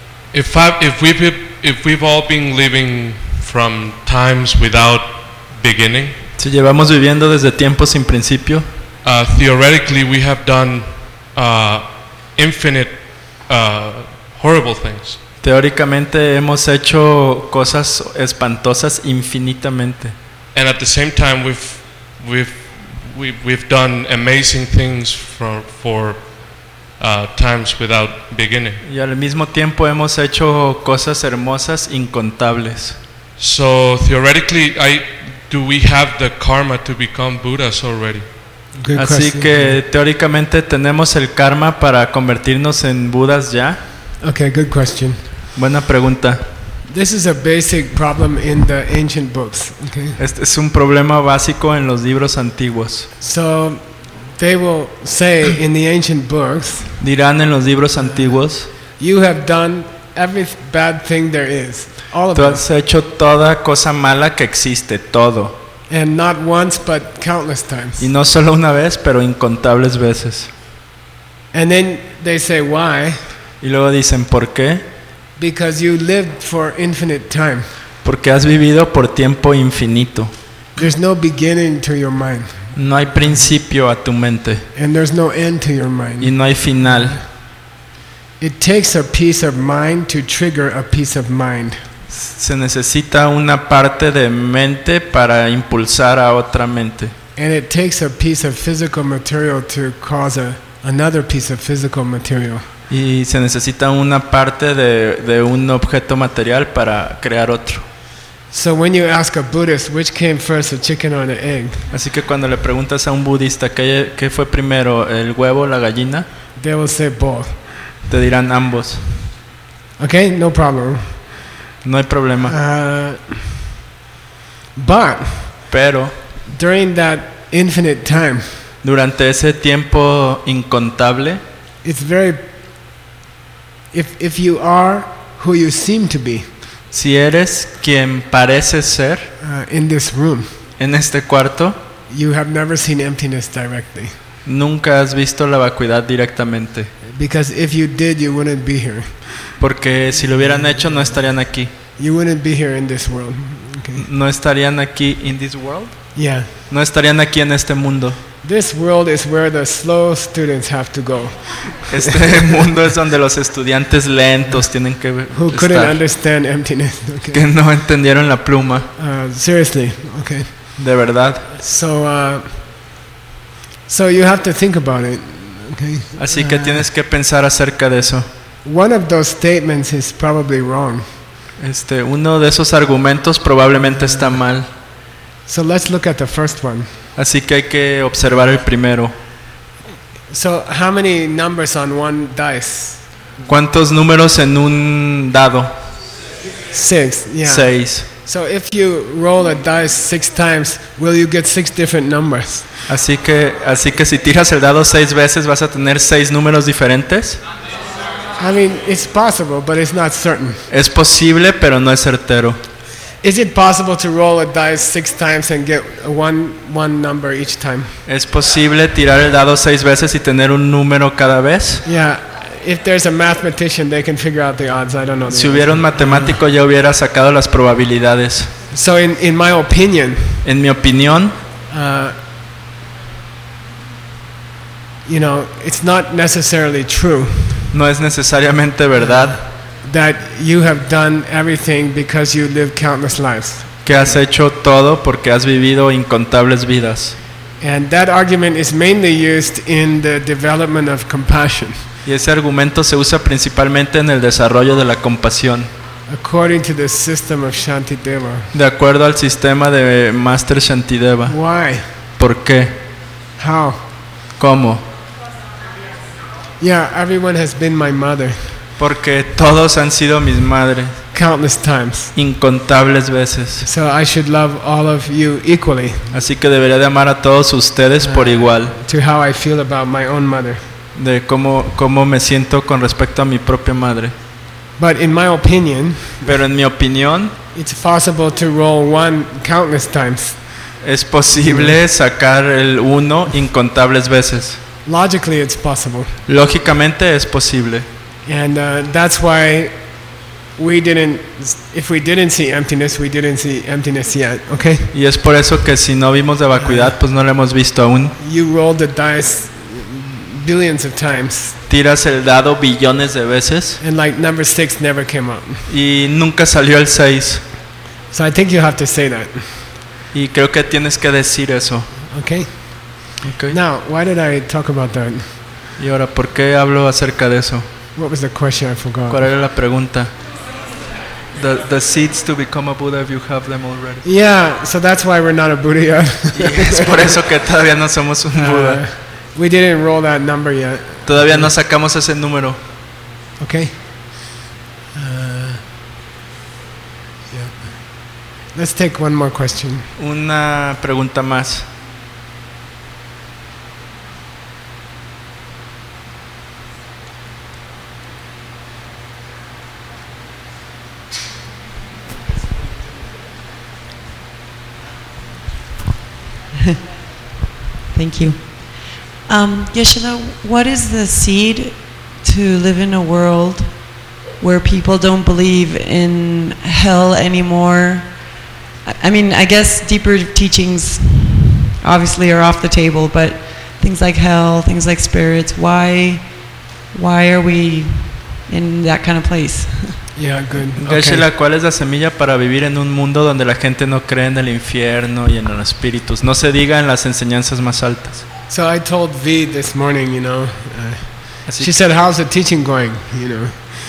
Speaker 4: If we've all been living from times without beginning,
Speaker 2: Si llevamos viviendo desde tiempos sin principio,
Speaker 4: theoretically we have done infinite horrible things.
Speaker 2: teóricamente hemos hecho cosas espantosas infinitamente.
Speaker 4: And at the same time we've done amazing things for times without beginning.
Speaker 2: Y al mismo tiempo hemos hecho cosas hermosas incontables.
Speaker 4: So theoretically, do we have the karma to become Buddhas already?
Speaker 1: Good
Speaker 2: Así
Speaker 1: question.
Speaker 2: que teóricamente tenemos el karma para convertirnos en Budas ya.
Speaker 1: Okay, good question.
Speaker 2: Buena pregunta.
Speaker 1: This is a basic problem in the ancient books. Okay?
Speaker 2: Este es un problema básico en los libros antiguos.
Speaker 1: So they will say in the ancient books,
Speaker 2: Dirán en los libros antiguos,
Speaker 1: you have done every bad thing there is. All of
Speaker 2: tú
Speaker 1: them.
Speaker 2: has hecho toda cosa mala que existe, todo.
Speaker 1: And not once, but countless times.
Speaker 2: Y no solo una vez, pero incontables veces.
Speaker 1: And then they say, why?
Speaker 2: Y luego dicen, ¿por qué?
Speaker 1: Because you lived for infinite time.
Speaker 2: Porque has vivido por tiempo infinito.
Speaker 1: There's no beginning to your mind.
Speaker 2: No hay principio a tu mente
Speaker 1: And there's no end to your
Speaker 2: y
Speaker 1: mind.
Speaker 2: no hay final.
Speaker 1: It takes a piece of mind to trigger a piece of mind.
Speaker 2: Se necesita una parte de mente para impulsar a otra mente.
Speaker 1: And it takes a piece of physical material to cause another piece of physical material.
Speaker 2: Y se necesita una parte de un objeto material para crear otro.
Speaker 1: So when you ask a Buddhist which came first, the chicken or the egg,
Speaker 2: Así que cuando le preguntas a un budista qué fue primero, el huevo o la gallina,
Speaker 1: they will say both.
Speaker 2: te dirán ambos.
Speaker 1: Okay, no problem.
Speaker 2: No hay problema.
Speaker 1: But
Speaker 2: Pero
Speaker 1: during that infinite time,
Speaker 2: durante ese tiempo incontable,
Speaker 1: it's very. If you are who you seem to be
Speaker 2: si eres quien pareces ser
Speaker 1: in this room,
Speaker 2: en este cuarto,
Speaker 1: you have never seen emptiness directly.
Speaker 2: nunca has visto la vacuidad directamente.
Speaker 1: Because if you did, you wouldn't be here.
Speaker 2: Porque si lo hubieran hecho no estarían aquí.
Speaker 1: You wouldn't be here in this world. Okay.
Speaker 2: No estarían aquí in this world.
Speaker 1: Yeah.
Speaker 2: No estarían aquí en este mundo.
Speaker 1: This world is where the slow students have to go.
Speaker 2: Este mundo es donde los estudiantes lentos tienen que
Speaker 1: Who couldn't
Speaker 2: estar,
Speaker 1: understand emptiness. Okay.
Speaker 2: que no entendieron la pluma,
Speaker 1: Seriously. Okay.
Speaker 2: de verdad.
Speaker 1: So you have to think about it. Okay.
Speaker 2: Así que tienes que pensar acerca de eso.
Speaker 1: One of those statements is probably wrong.
Speaker 2: Uno de esos argumentos probablemente está mal.
Speaker 1: So let's look at the first one.
Speaker 2: Así que hay que observar el primero.
Speaker 1: So how many numbers on one dice?
Speaker 2: ¿Cuántos números en un dado?
Speaker 1: 6. Yeah.
Speaker 2: 6.
Speaker 1: So if you roll a dice 6 times, will you get 6 different numbers?
Speaker 2: Así que si tiras el dado 6 veces vas a tener 6 números diferentes.
Speaker 1: I mean, it's possible, but it's not certain.
Speaker 2: Es posible, pero no es certero.
Speaker 1: Is it possible to roll a dice 6 times and get one number each time?
Speaker 2: ¿Es posible tirar el dado 6 veces y tener un número cada vez?
Speaker 1: Yeah. If there's a mathematician, they can figure out the odds. I don't know.
Speaker 2: Si hubiera un matemático ya hubiera sacado las probabilidades.
Speaker 1: So in my opinion,
Speaker 2: En mi opinión,
Speaker 1: it's not necessarily true
Speaker 2: no es necesariamente verdad
Speaker 1: that you have done everything because you lived countless lives.
Speaker 2: que has hecho todo porque has vivido incontables vidas.
Speaker 1: And that argument is mainly used in the development of compassion.
Speaker 2: Y ese argumento se usa principalmente en el desarrollo de la compasión,
Speaker 1: According to the system of Shantideva.
Speaker 2: de acuerdo al sistema de Master Shantideva.
Speaker 1: Why?
Speaker 2: ¿Por qué?
Speaker 1: How?
Speaker 2: ¿Cómo?
Speaker 1: Yeah, everyone has been my mother
Speaker 2: Porque todos han sido mis madres,
Speaker 1: countless times.
Speaker 2: incontables veces.
Speaker 1: So I should love all of you equally
Speaker 2: Así que debería de amar a todos ustedes por igual,
Speaker 1: to how I feel about my own mother.
Speaker 2: de cómo me siento con respecto a mi propia madre.
Speaker 1: But in my opinion,
Speaker 2: Pero en mi opinión,
Speaker 1: it's possible to roll 1 countless times.
Speaker 2: es posible sacar el 1 incontables veces.
Speaker 1: Logically, it's possible.
Speaker 2: Lógicamente es posible.
Speaker 1: And that's why if we didn't see emptiness, we didn't see emptiness yet, okay?
Speaker 2: Y es por eso que si no vimos de vacuidad, pues no la hemos visto aún.
Speaker 1: You rolled the dice billions of times,
Speaker 2: Tiras el dado billones de veces
Speaker 1: and like number 6 never came up.
Speaker 2: y nunca salió el 6.
Speaker 1: So I think you have to say that,
Speaker 2: Y creo que tienes que decir eso.
Speaker 1: okay?
Speaker 2: Okay.
Speaker 1: Now, why did I talk about that?
Speaker 2: Y ahora, ¿por qué hablo acerca de eso?
Speaker 1: What was the question? I forgot.
Speaker 2: ¿Cuál era la pregunta? The seeds to become a Buddha, if you have them already.
Speaker 1: Yeah, so that's why we're not a Buddha yet.
Speaker 2: Y es por eso que todavía no somos un Buda.
Speaker 1: We didn't roll that number yet.
Speaker 2: Todavía no sacamos ese número.
Speaker 1: Okay. Yeah. Let's take one more question.
Speaker 2: Una pregunta más.
Speaker 5: Thank you. Yeshua, what is the seed to live in a world where people don't believe in hell anymore? I mean, I guess deeper teachings obviously are off the table, but things like hell, things like spirits, why are we in that kind of place?
Speaker 1: Yeah, good. Okay.
Speaker 2: Geshe-la, ¿cuál es la semilla para vivir en un mundo donde la gente no cree en el infierno y en los espíritus? No se diga en las enseñanzas más altas.
Speaker 1: So I told V this morning,
Speaker 2: Así
Speaker 1: she said, how's the teaching going?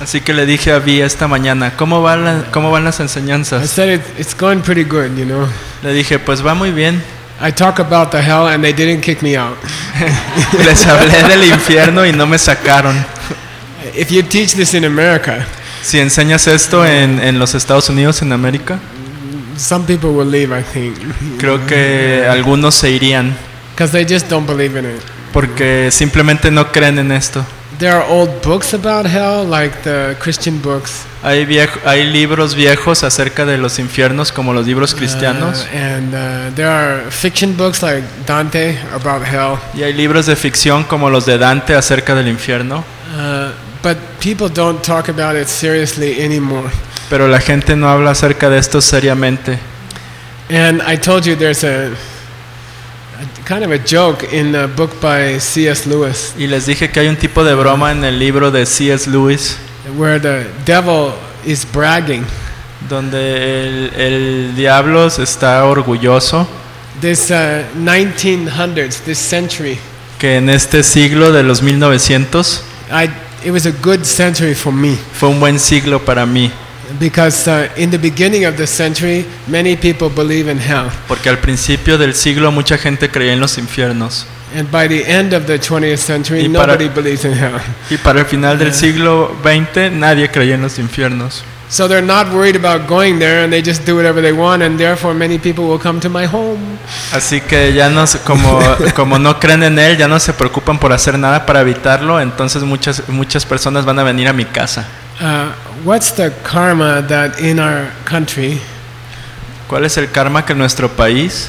Speaker 2: Así que le dije a Vi esta mañana, ¿cómo van las
Speaker 1: I
Speaker 2: enseñanzas?
Speaker 1: said it's going pretty good, you know.
Speaker 2: Le dije, pues va muy bien.
Speaker 1: I talk about the hell and they didn't kick me out.
Speaker 2: Les hablé del infierno y no me sacaron.
Speaker 1: If you teach this in America,
Speaker 2: Si enseñas esto en los Estados Unidos, en América,
Speaker 1: some people will leave, I think.
Speaker 2: creo que algunos se irían
Speaker 1: Because they just don't believe in it.
Speaker 2: porque simplemente no creen en esto.
Speaker 1: There are old books about hell, like the Christian books.
Speaker 2: Hay libros viejos acerca de los infiernos, como los libros cristianos,
Speaker 1: And there are fiction books like Dante about hell.
Speaker 2: y hay libros de ficción como los de Dante acerca del infierno,
Speaker 1: But people don't talk about it seriously anymore.
Speaker 2: pero la gente no habla acerca de esto seriamente.
Speaker 1: And I told you there's a kind of a joke in a book by C.S. Lewis
Speaker 2: Y les dije que hay un tipo de broma en el libro de C.S. Lewis,
Speaker 1: where the devil is bragging.
Speaker 2: donde el diablo está orgulloso
Speaker 1: This 1900s, this century,
Speaker 2: que en este siglo de los 1900
Speaker 1: it was a good century for me.
Speaker 2: fue un buen siglo para mí,
Speaker 1: Because in the beginning of the century, many people believe in hell.
Speaker 2: porque al principio del siglo mucha gente creía en los infiernos,
Speaker 1: And by the end of the 20th century,
Speaker 2: Y para-
Speaker 1: nobody believes in hell.
Speaker 2: y para el final del siglo XX nadie creía en los infiernos.
Speaker 1: So they're not worried about going there and they just do whatever they want, and therefore many people will come to my home.
Speaker 2: Así que ya no, como no creen en él, ya no se preocupan por hacer nada para evitarlo, entonces muchas personas van a venir a mi casa.
Speaker 1: What's the karma that in our country
Speaker 2: ¿Cuál es el karma que en nuestro país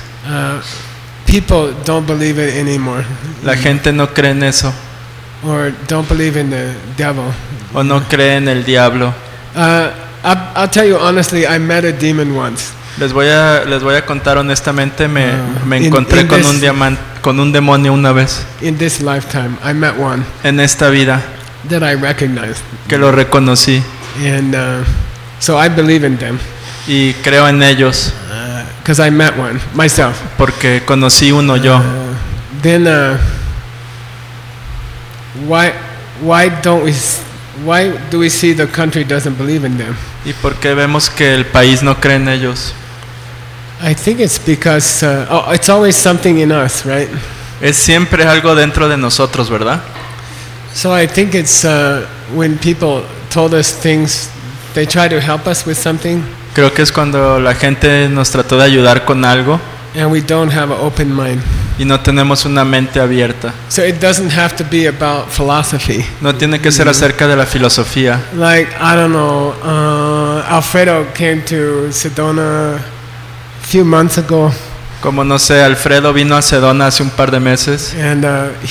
Speaker 1: people don't believe it anymore,
Speaker 2: la gente no cree en eso
Speaker 1: or don't believe in the devil?
Speaker 2: o no cree en el diablo?
Speaker 1: I'll tell you honestly, I met a demon once.
Speaker 2: Les voy a contar honestamente, me
Speaker 1: in
Speaker 2: encontré con
Speaker 1: this-
Speaker 2: con un demonio una vez
Speaker 1: In this lifetime, I met one
Speaker 2: en esta vida
Speaker 1: that I recognized,
Speaker 2: que lo reconocí
Speaker 1: and so I believe in them
Speaker 2: y creo en ellos
Speaker 1: because I met one myself.
Speaker 2: porque conocí uno yo.
Speaker 1: Then why do we see the country doesn't believe in them?
Speaker 2: ¿Y por qué vemos que el país no cree en ellos?
Speaker 1: I think it's because it's always something in us, right?
Speaker 2: Es siempre algo dentro de nosotros, ¿verdad?
Speaker 1: So I think it's when people told us things, they try to help us with something,
Speaker 2: Creo que es cuando la gente nos trató de ayudar con algo
Speaker 1: and we don't have an open mind.
Speaker 2: y no tenemos una mente abierta.
Speaker 1: So it doesn't have to be about philosophy.
Speaker 2: No tiene que ser acerca de la filosofía.
Speaker 1: Like, I don't know, Alfredo came to Sedona a few months ago,
Speaker 2: Como no sé, Alfredo vino a Sedona hace un par de meses
Speaker 1: and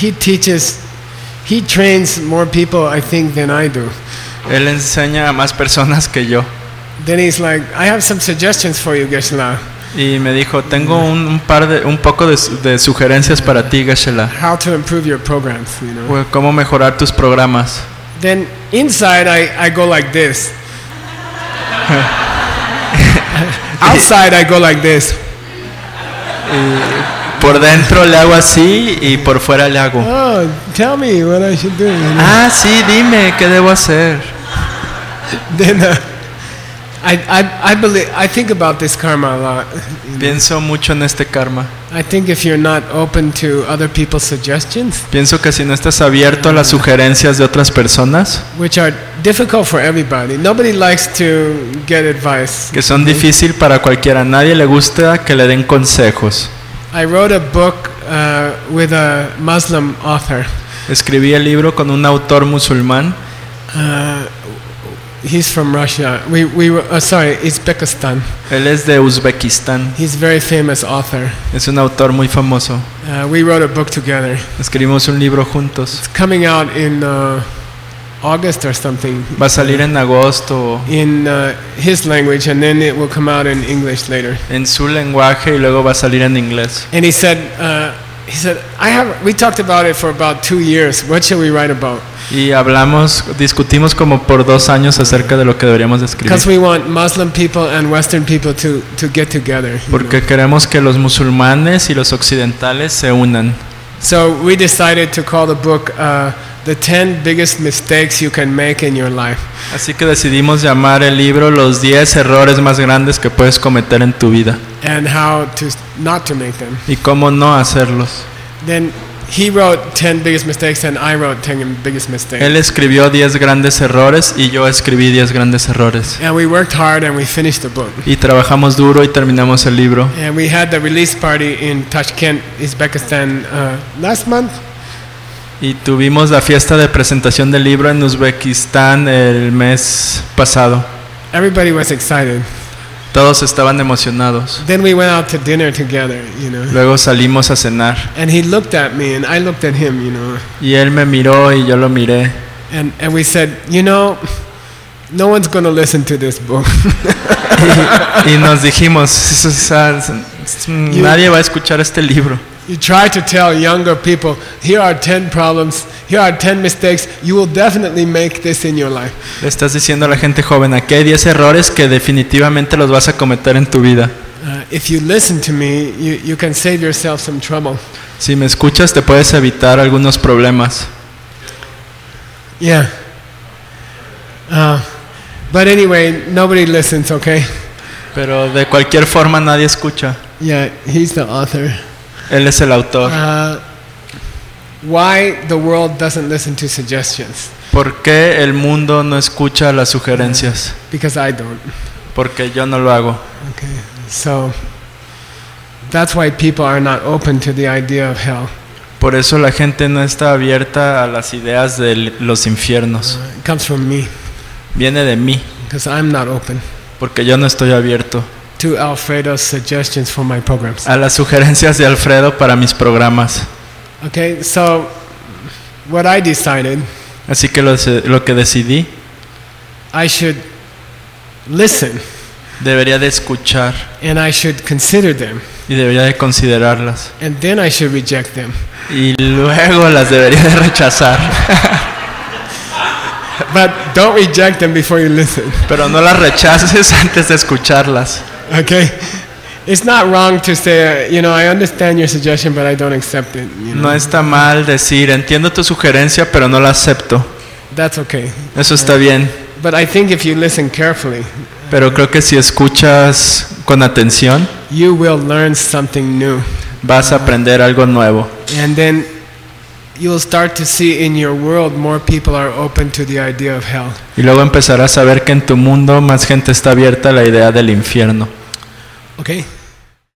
Speaker 1: he trains more people, I think, than I do.
Speaker 2: él enseña a más personas que yo.
Speaker 1: Then he's like, I have some suggestions for you, Geshe-la.
Speaker 2: Y me dijo, tengo un poco de sugerencias para ti, Geshe-la.
Speaker 1: How to improve your programs, you know.
Speaker 2: Pues, cómo mejorar tus programas.
Speaker 1: Then inside I go like this. Outside I go like this.
Speaker 2: Por dentro le hago así y por fuera le hago.
Speaker 1: Oh, tell me what I should do. You know?
Speaker 2: Ah, sí, dime, ¿qué debo hacer?
Speaker 1: Then I think about this karma a lot.
Speaker 2: Pienso mucho en este karma.
Speaker 1: I think if you're not open to other people's suggestions,
Speaker 2: Pienso que si no estás abierto a las sugerencias de otras personas,
Speaker 1: which are difficult for everybody, nobody likes to get advice.
Speaker 2: que son difíciles para cualquiera, a nadie le gusta que le den consejos.
Speaker 1: I wrote a book with a Muslim author.
Speaker 2: Escribí el libro con un autor musulmán.
Speaker 1: He's from Russia. Uzbekistan.
Speaker 2: Él es de Uzbekistán.
Speaker 1: He's a very famous author.
Speaker 2: Es un autor muy famoso.
Speaker 1: We wrote a book together.
Speaker 2: Escribimos un libro juntos.
Speaker 1: It's coming out in August or something.
Speaker 2: Va a salir en agosto
Speaker 1: In his language, and then it will come out in English later.
Speaker 2: en su lenguaje y luego va a salir en inglés.
Speaker 1: And he said, we talked about it for about 2 years. What should we write about?
Speaker 2: Y discutimos como por 2 años acerca de lo que deberíamos de escribir.
Speaker 1: Because we want Muslim people and Western people to get together.
Speaker 2: Porque queremos que los musulmanes y los occidentales se unan.
Speaker 1: So we decided to call the book The 10 Biggest Mistakes You Can Make in Your Life.
Speaker 2: Así que decidimos llamar el libro Los 10 errores más grandes que puedes cometer en tu vida
Speaker 1: And how to not to make them.
Speaker 2: y cómo no hacerlos.
Speaker 1: Then he wrote 10 biggest mistakes and I wrote 10 biggest mistakes.
Speaker 2: Él escribió 10 grandes errores y yo escribí 10 grandes errores.
Speaker 1: And we worked hard and we finished the book.
Speaker 2: Y trabajamos duro y terminamos el libro.
Speaker 1: And we had the release party in Tashkent, Uzbekistan last month.
Speaker 2: Y tuvimos la fiesta de presentación del libro en Uzbekistán el mes pasado.
Speaker 1: Everybody was excited.
Speaker 2: Todos estaban emocionados.
Speaker 1: Then we went out to dinner together, you know.
Speaker 2: Luego salimos a cenar.
Speaker 1: And he looked at me and I looked at him, you know.
Speaker 2: Y él me miró y yo lo miré.
Speaker 1: And we said, you know, no one's going to listen to this book.
Speaker 2: Y nos dijimos, nadie va a escuchar este libro.
Speaker 1: You try to tell younger people, here are 10 problems, here are 10 mistakes, you will definitely make this in your life.
Speaker 2: Le estás diciendo a la gente joven, aquí hay 10 errores que definitivamente los vas a cometer en tu vida.
Speaker 1: If you listen to me, you can save yourself some trouble.
Speaker 2: Si me escuchas te puedes evitar algunos problemas.
Speaker 1: Yeah. But anyway, nobody listens, okay?
Speaker 2: Pero de cualquier forma nadie escucha.
Speaker 1: Yeah, he's the author.
Speaker 2: Él es el autor.
Speaker 1: Why the world doesn't listen to suggestions?
Speaker 2: ¿Por qué el mundo no escucha las sugerencias?
Speaker 1: Because I don't.
Speaker 2: Porque yo no lo hago.
Speaker 1: Okay, so that's why people are not open to the idea of hell.
Speaker 2: Por eso la gente no está abierta a las ideas de los infiernos.
Speaker 1: It comes from me,
Speaker 2: Viene de mí,
Speaker 1: because I'm not open
Speaker 2: porque yo no estoy abierto
Speaker 1: to Alfredo's suggestions for my programs.
Speaker 2: a las sugerencias de Alfredo para mis programas.
Speaker 1: Okay, so what I decided,
Speaker 2: Así que lo que decidí,
Speaker 1: I should listen
Speaker 2: debería de escuchar
Speaker 1: and I should consider them,
Speaker 2: y debería de considerarlas.
Speaker 1: and then I should reject them.
Speaker 2: Y luego las debería de rechazar.
Speaker 1: But don't reject them before you listen.
Speaker 2: Pero no las rechaces antes de escucharlas.
Speaker 1: Okay? It's not wrong to say, you know, I understand your suggestion, but I don't accept it. You know?
Speaker 2: No está mal decir, entiendo tu sugerencia, pero no la acepto.
Speaker 1: That's okay.
Speaker 2: Eso está bien.
Speaker 1: But I think if you listen carefully,
Speaker 2: Pero creo que si escuchas con atención,
Speaker 1: you will learn something new.
Speaker 2: vas a aprender algo nuevo.
Speaker 1: And then you'll start to see in your world more people are open to the idea of hell.
Speaker 2: Y luego empezarás a ver que en tu mundo más gente está abierta a la idea del infierno.
Speaker 1: Okay?